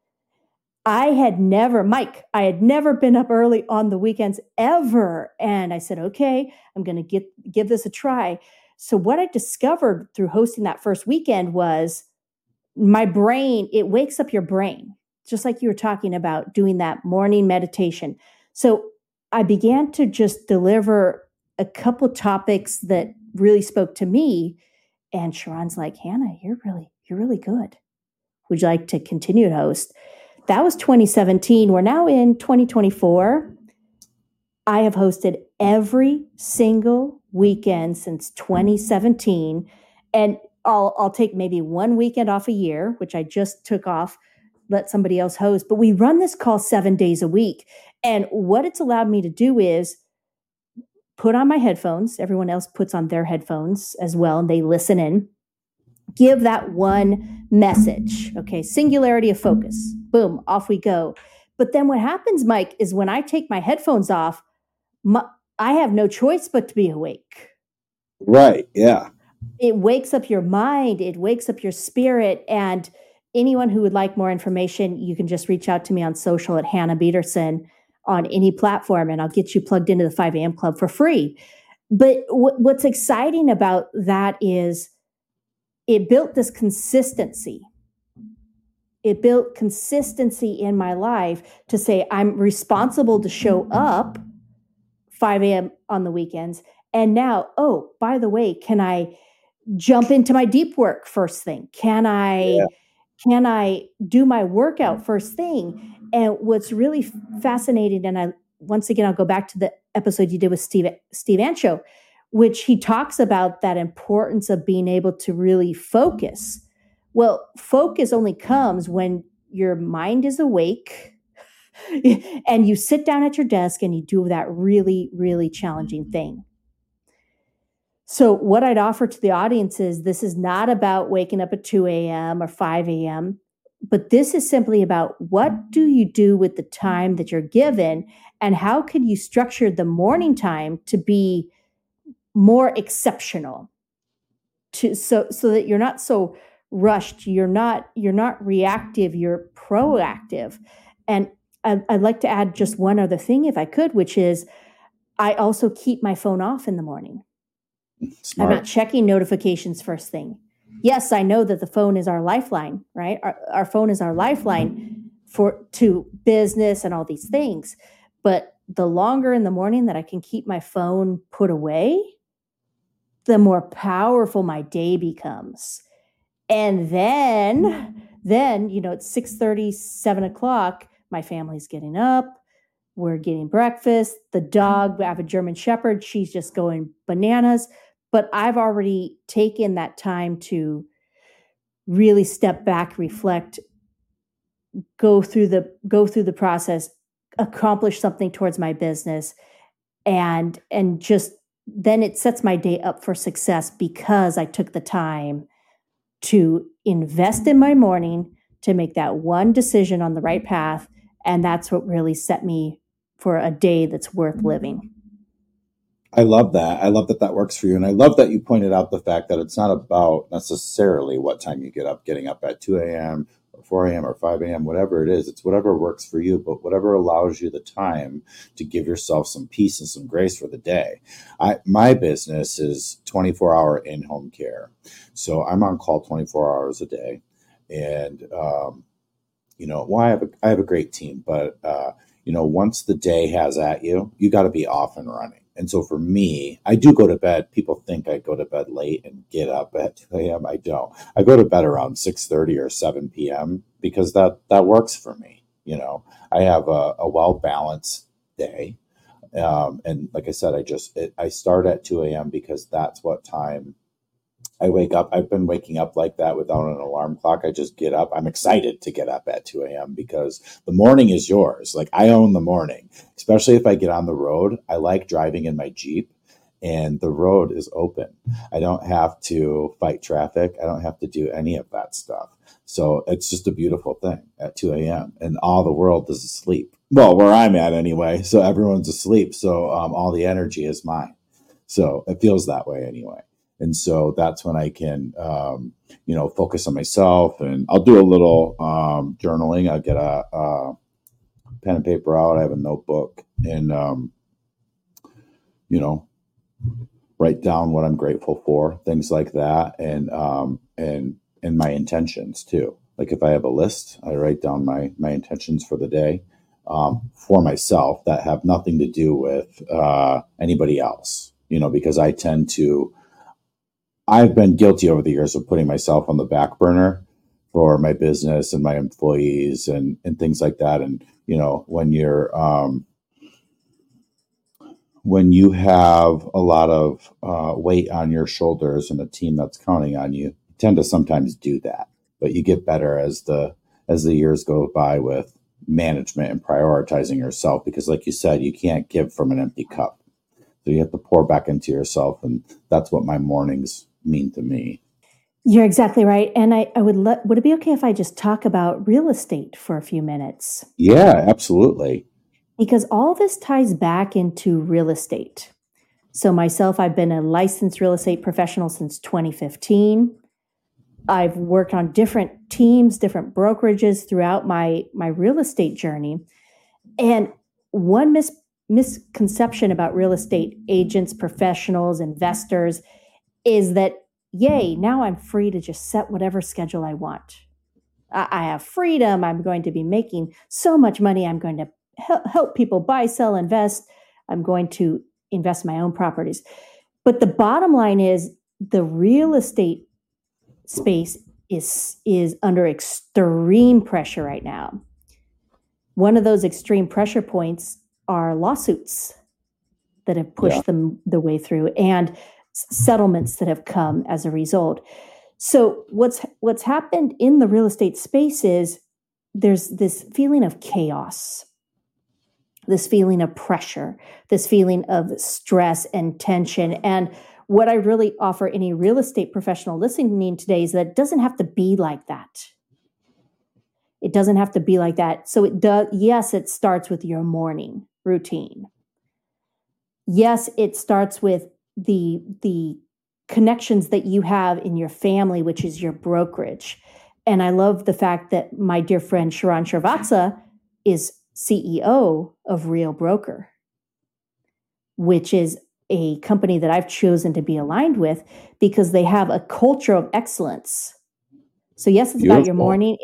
S2: I had never been up early on the weekends ever. And I said, okay, I'm going to give this a try. So what I discovered through hosting that first weekend was my brain, it wakes up your brain, just like you were talking about doing that morning meditation. So I began to just deliver a couple topics that really spoke to me. And Sharon's like, Hannah, you're really good. Would you like to continue to host? That was 2017. We're now in 2024. I have hosted every single weekend since 2017. And I'll take maybe one weekend off a year, which I just took off, let somebody else host. But we run this call 7 days a week. And what it's allowed me to do is put on my headphones. Everyone else puts on their headphones as well, and they listen in. Give that one message. Okay, singularity of focus. Boom, off we go. But then what happens, Mike, is when I take my headphones off, I have no choice but to be awake.
S1: Right, yeah.
S2: It wakes up your mind. It wakes up your spirit. And anyone who would like more information, you can just reach out to me on social at Hannah Peterson on any platform, and I'll get you plugged into the 5 a.m. club for free. But what's exciting about that is it built this consistency. It built consistency in my life to say I'm responsible to show up 5 a.m. on the weekends. And now, oh, by the way, can I jump into my deep work first thing? Can I do my workout first thing? And what's really fascinating, and once again, I'll go back to the episode you did with Steve Ancho, which he talks about that importance of being able to really focus. Well, focus only comes when your mind is awake and you sit down at your desk and you do that really, really challenging thing. So what I'd offer to the audience is this is not about waking up at 2 a.m. or 5 a.m., but this is simply about what do you do with the time that you're given, and how can you structure the morning time to be more exceptional, so that you're not so rushed, you're not reactive, you're proactive. And I'd like to add just one other thing if I could, which is I also keep my phone off in the morning. Smart. I'm not checking notifications first thing. Yes, I know that the phone is our lifeline, right? Our phone is our lifeline to business and all these things. But the longer in the morning that I can keep my phone put away, the more powerful my day becomes. And then, it's 6:30, 7 o'clock, my family's getting up, we're getting breakfast, the dog, we have a German Shepherd, she's just going bananas. But I've already taken that time to really step back, reflect, go through the process, accomplish something towards my business, and just then it sets my day up for success because I took the time to invest in my morning to make that one decision on the right path. And that's what really set me for a day that's worth living.
S1: I love that. I love that that works for you. And I love that you pointed out the fact that it's not about necessarily what time you get up, getting up at 2 a.m. or 4 a.m. or 5 a.m., whatever it is. It's whatever works for you, but whatever allows you the time to give yourself some peace and some grace for the day. My business is 24-hour in-home care. So I'm on call 24 hours a day. And, I have a great team, but, once the day has at you, you got to be off and running. And so for me, I do go to bed. People think I go to bed late and get up at 2 a.m. I don't. I go to bed around 6:30 or 7 p.m. because that works for me. I have a well-balanced day. And like I said, I start at 2 a.m. because that's what time I wake up. I've been waking up like that without an alarm clock. I just get up. I'm excited to get up at 2 a.m. because the morning is yours. Like, I own the morning, especially if I get on the road. I like driving in my Jeep and the road is open. I don't have to fight traffic. I don't have to do any of that stuff. So it's just a beautiful thing at 2 a.m. and all the world is asleep. Well, where I'm at anyway. So everyone's asleep. So all the energy is mine. So it feels that way anyway. And so that's when I can, focus on myself, and I'll do a little journaling. I'll get a pen and paper out. I have a notebook, and, write down what I'm grateful for, things like that. And my intentions too. Like, if I have a list, I write down my intentions for the day, for myself, that have nothing to do with anybody else, because I've been guilty over the years of putting myself on the back burner for my business and my employees and things like that. And, when you have a lot of weight on your shoulders and a team that's counting on you, you tend to sometimes do that. But you get better as the years go by with management and prioritizing yourself, because like you said, you can't give from an empty cup. So you have to pour back into yourself. And that's what my mornings mean to me.
S2: You're exactly right. And would it be okay if I just talk about real estate for a few minutes?
S1: Yeah, absolutely.
S2: Because all this ties back into real estate. So myself, I've been a licensed real estate professional since 2015. I've worked on different teams, different brokerages throughout my real estate journey. And one misconception about real estate agents, professionals, investors is that, yay, now I'm free to just set whatever schedule I want. I have freedom. I'm going to be making so much money. I'm going to help people buy, sell, invest. I'm going to invest in my own properties. But the bottom line is, the real estate space is under extreme pressure right now. One of those extreme pressure points are lawsuits that have pushed them the way through, and settlements that have come as a result. So what's happened in the real estate space is there's this feeling of chaos, this feeling of pressure, this feeling of stress and tension. And what I really offer any real estate professional listening today is that it doesn't have to be like that. It doesn't have to be like that. So it does. Yes, it starts with your morning routine. Yes, it starts with the connections that you have in your family, which is your brokerage. And I love the fact that my dear friend Sharon Srivatsa is CEO of Real Broker, which is a company that I've chosen to be aligned with because they have a culture of excellence. So yes, it's Beautiful. About your morning.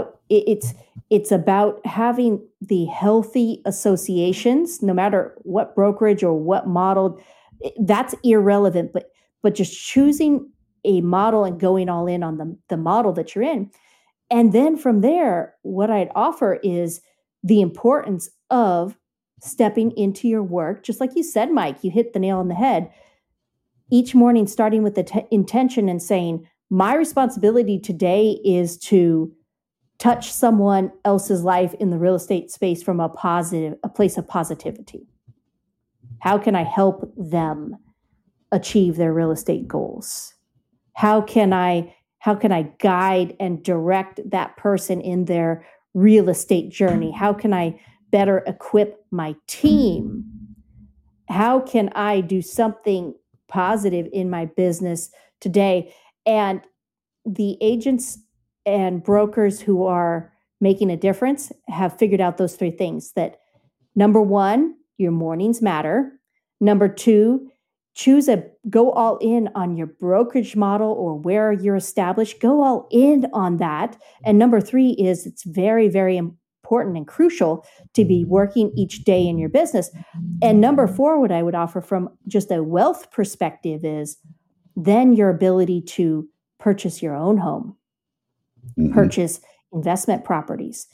S2: It's about having the healthy associations, no matter what brokerage or what model. That's irrelevant, but just choosing a model and going all in on the model that you're in. And then from there, what I'd offer is the importance of stepping into your work. Just like you said, Mike, you hit the nail on the head. Each morning, starting with the intention and saying, my responsibility today is to touch someone else's life in the real estate space from a place of positivity. How can I help them achieve their real estate goals? How can I guide and direct that person in their real estate journey? How can I better equip my team? How can I do something positive in my business today? And the agents and brokers who are making a difference have figured out those three things: that number one, your mornings matter. Number two, go all in on your brokerage model or where you're established. Go all in on that. And number three is it's very, very important and crucial to be working each day in your business. And number four, what I would offer from just a wealth perspective is then your ability to purchase your own home, purchase investment properties,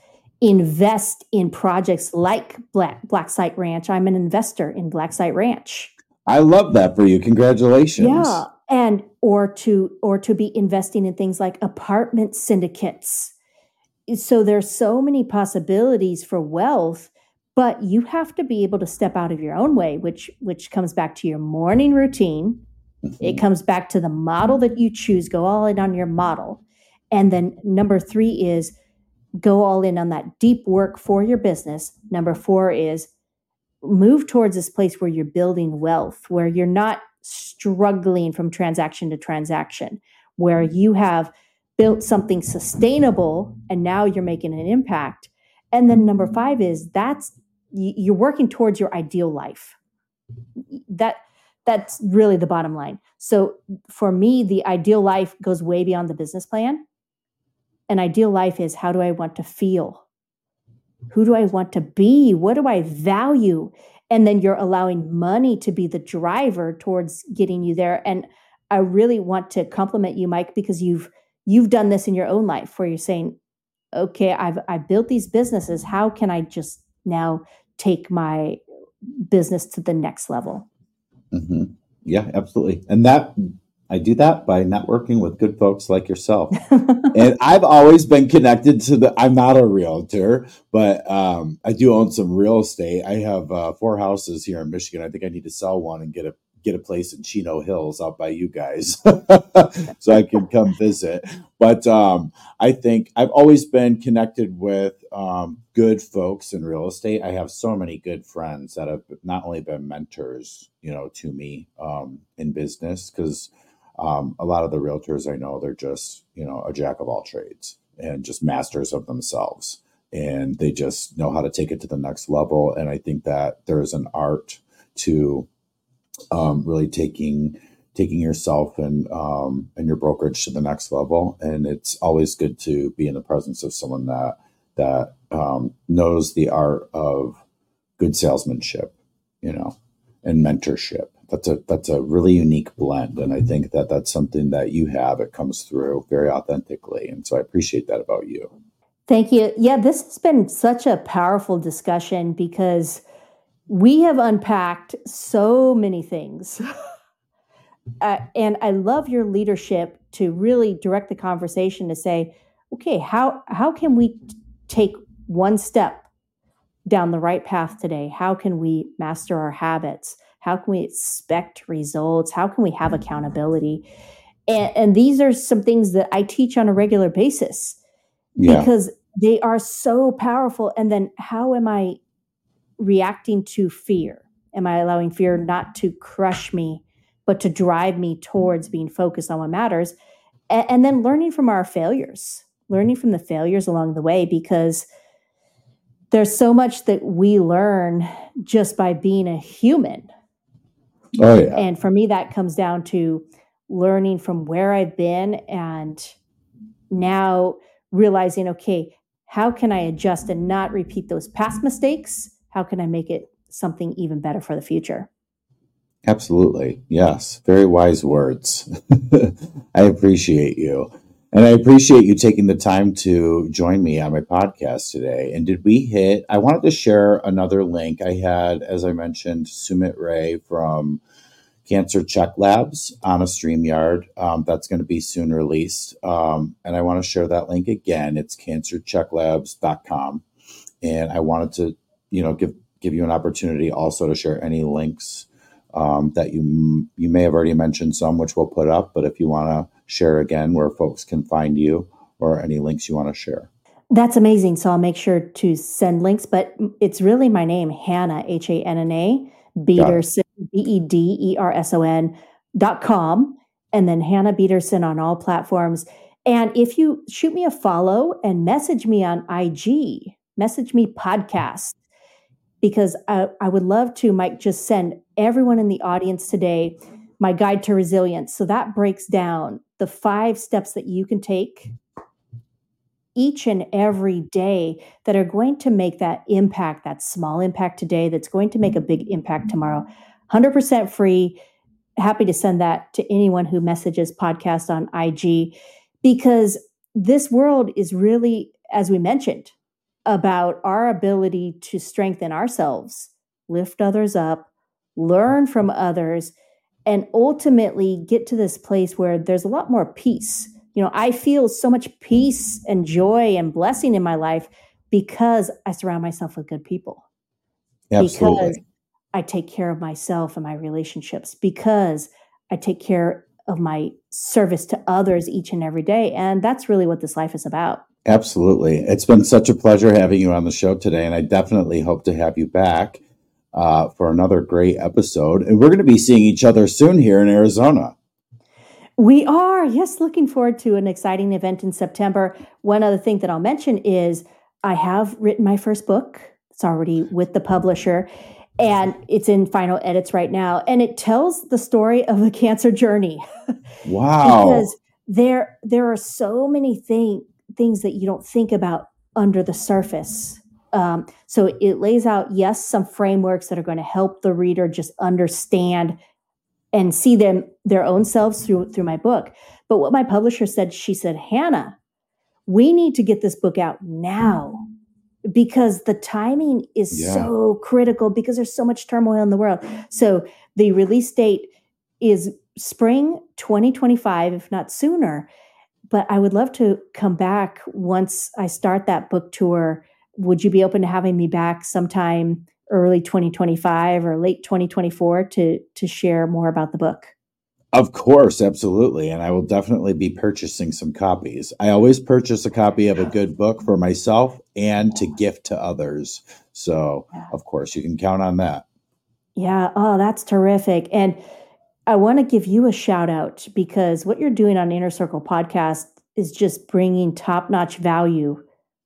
S2: invest in projects like Black Site Ranch. I'm an investor in Black Site Ranch.
S1: I love that for you. Congratulations.
S2: Yeah. And or to be investing in things like apartment syndicates. So there's so many possibilities for wealth, but you have to be able to step out of your own way, which comes back to your morning routine. Mm-hmm. It comes back to the model that you choose. Go all in on your model. And then number 3 is go all in on that deep work for your business. Number 4 is move towards this place where you're building wealth, where you're not struggling from transaction to transaction, where you have built something sustainable and now you're making an impact. And then number 5 is you're working towards your ideal life. That's really the bottom line. So for me, the ideal life goes way beyond the business plan. An ideal life is, how do I want to feel? Who do I want to be? What do I value? And then you're allowing money to be the driver towards getting you there. And I really want to compliment you, Mike, because you've done this in your own life where you're saying, okay, I've built these businesses. How can I just now take my business to the next level?
S1: Mm-hmm. Yeah, absolutely. And I do that by networking with good folks like yourself. And I've always been connected to I'm not a realtor, but I do own some real estate. I have 4 houses here in Michigan. I think I need to sell one and get a place in Chino Hills out by you guys so I can come visit. But I think I've always been connected with good folks in real estate. I have so many good friends that have not only been mentors, to me in business, because a lot of the realtors I know, they're just, a jack of all trades and just masters of themselves. And they just know how to take it to the next level. And I think that there is an art to really taking yourself and your brokerage to the next level. And it's always good to be in the presence of someone that knows the art of good salesmanship, and mentorship. That's a really unique blend. And I think that that's something that you have. It comes through very authentically. And so I appreciate that about you.
S2: Thank you. Yeah, this has been such a powerful discussion because we have unpacked so many things. And I love your leadership to really direct the conversation to say, okay, how can we take one step down the right path today? How can we master our habits? How can we expect results? How can we have accountability? And these are some things that I teach on a regular basis because they are so powerful. And then how am I reacting to fear? Am I allowing fear not to crush me, but to drive me towards being focused on what matters? And then learning from our failures, learning from the failures along the way, because there's so much that we learn just by being a human.
S1: Oh, yeah.
S2: And for me, that comes down to learning from where I've been and now realizing, okay, how can I adjust and not repeat those past mistakes? How can I make it something even better for the future?
S1: Absolutely. Yes. Very wise words. I appreciate you. And I appreciate you taking the time to join me on my podcast today. And I wanted to share another link. I had, as I mentioned, Sumit Ray from Cancer Check Labs on a StreamYard. That's going to be soon released. And I want to share that link again. It's cancerchecklabs.com. And I wanted to, give you an opportunity also to share any links that you may have already mentioned some, which we'll put up. But if you want to share again where folks can find you or any links you want to share.
S2: That's amazing. So I'll make sure to send links, but it's really my name, Hannah, Hanna, Bederson, BEDERSON.com, and then Hannah Bederson on all platforms. And if you shoot me a follow and message me on IG, message me podcast, because I would love to, Mike, just send everyone in the audience today my guide to resilience. So that breaks down the 5 steps that you can take each and every day that are going to make that impact, that small impact today, that's going to make a big impact tomorrow. 100% free. Happy to send that to anyone who messages podcast on IG, because this world is really, as we mentioned, about our ability to strengthen ourselves, lift others up, learn from others, and ultimately get to this place where there's a lot more peace. I feel so much peace and joy and blessing in my life because I surround myself with good people.
S1: Absolutely.
S2: Because I take care of myself and my relationships, because I take care of my service to others each and every day. And that's really what this life is about.
S1: Absolutely. It's been such a pleasure having you on the show today, and I definitely hope to have you back for another great episode. And we're going to be seeing each other soon here in Arizona.
S2: We are, yes, looking forward to an exciting event in September. One other thing that I'll mention is I have written my first book. It's already with the publisher, and it's in final edits right now. And it tells the story of the cancer journey.
S1: Wow.
S2: Because there are so many things that you don't think about under the surface. So it lays out, yes, some frameworks that are going to help the reader just understand and see their own selves through my book. But what my publisher said, she said, Hannah, we need to get this book out now because the timing is so critical because there's so much turmoil in the world. So the release date is spring 2025, if not sooner. But I would love to come back once I start that book tour. Would you be open to having me back sometime early 2025 or late 2024 to share more about the book?
S1: Of course, absolutely. And I will definitely be purchasing some copies. I always purchase a copy of a good book for myself and to gift to others. So, of course, you can count on that.
S2: Yeah. Oh, that's terrific. And I want to give you a shout out because what you're doing on Inner Circle Podcast is just bringing top-notch value,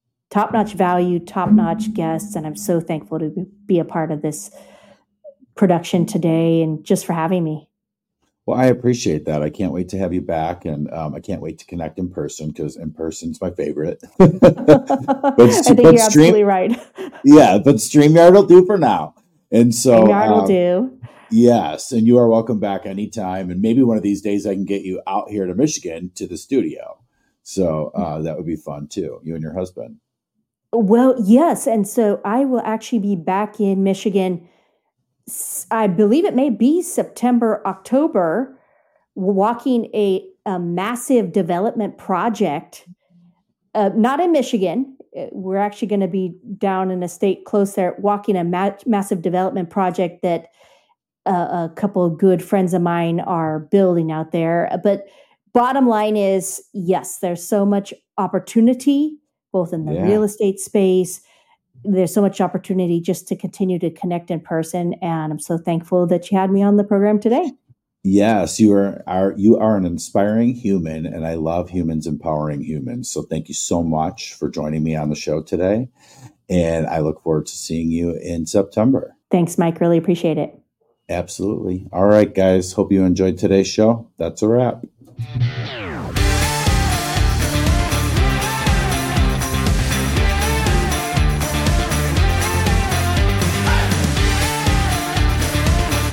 S2: top-notch guests. And I'm so thankful to be a part of this production today and just for having me.
S1: Well, I appreciate that. I can't wait to have you back. And I can't wait to connect in person because in person's my favorite.
S2: I think you're absolutely right.
S1: Yeah, but StreamYard will do for now. And so
S2: StreamYard will do.
S1: Yes, and you are welcome back anytime. And maybe one of these days I can get you out here to Michigan to the studio. So that would be fun too, you and your husband.
S2: Well, yes. And so I will actually be back in Michigan. I believe it may be September, October, walking a massive development project, not in Michigan. We're actually going to be down in a state close there, walking a massive development project that a couple of good friends of mine are building out there. But bottom line is, yes, there's so much opportunity, both in the real estate space. There's so much opportunity just to continue to connect in person. And I'm so thankful that you had me on the program today.
S1: Yes, you are an inspiring human, and I love humans empowering humans. So thank you so much for joining me on the show today. And I look forward to seeing you in September.
S2: Thanks, Mike. Really appreciate it.
S1: Absolutely. All right, guys. Hope you enjoyed today's show. That's a wrap.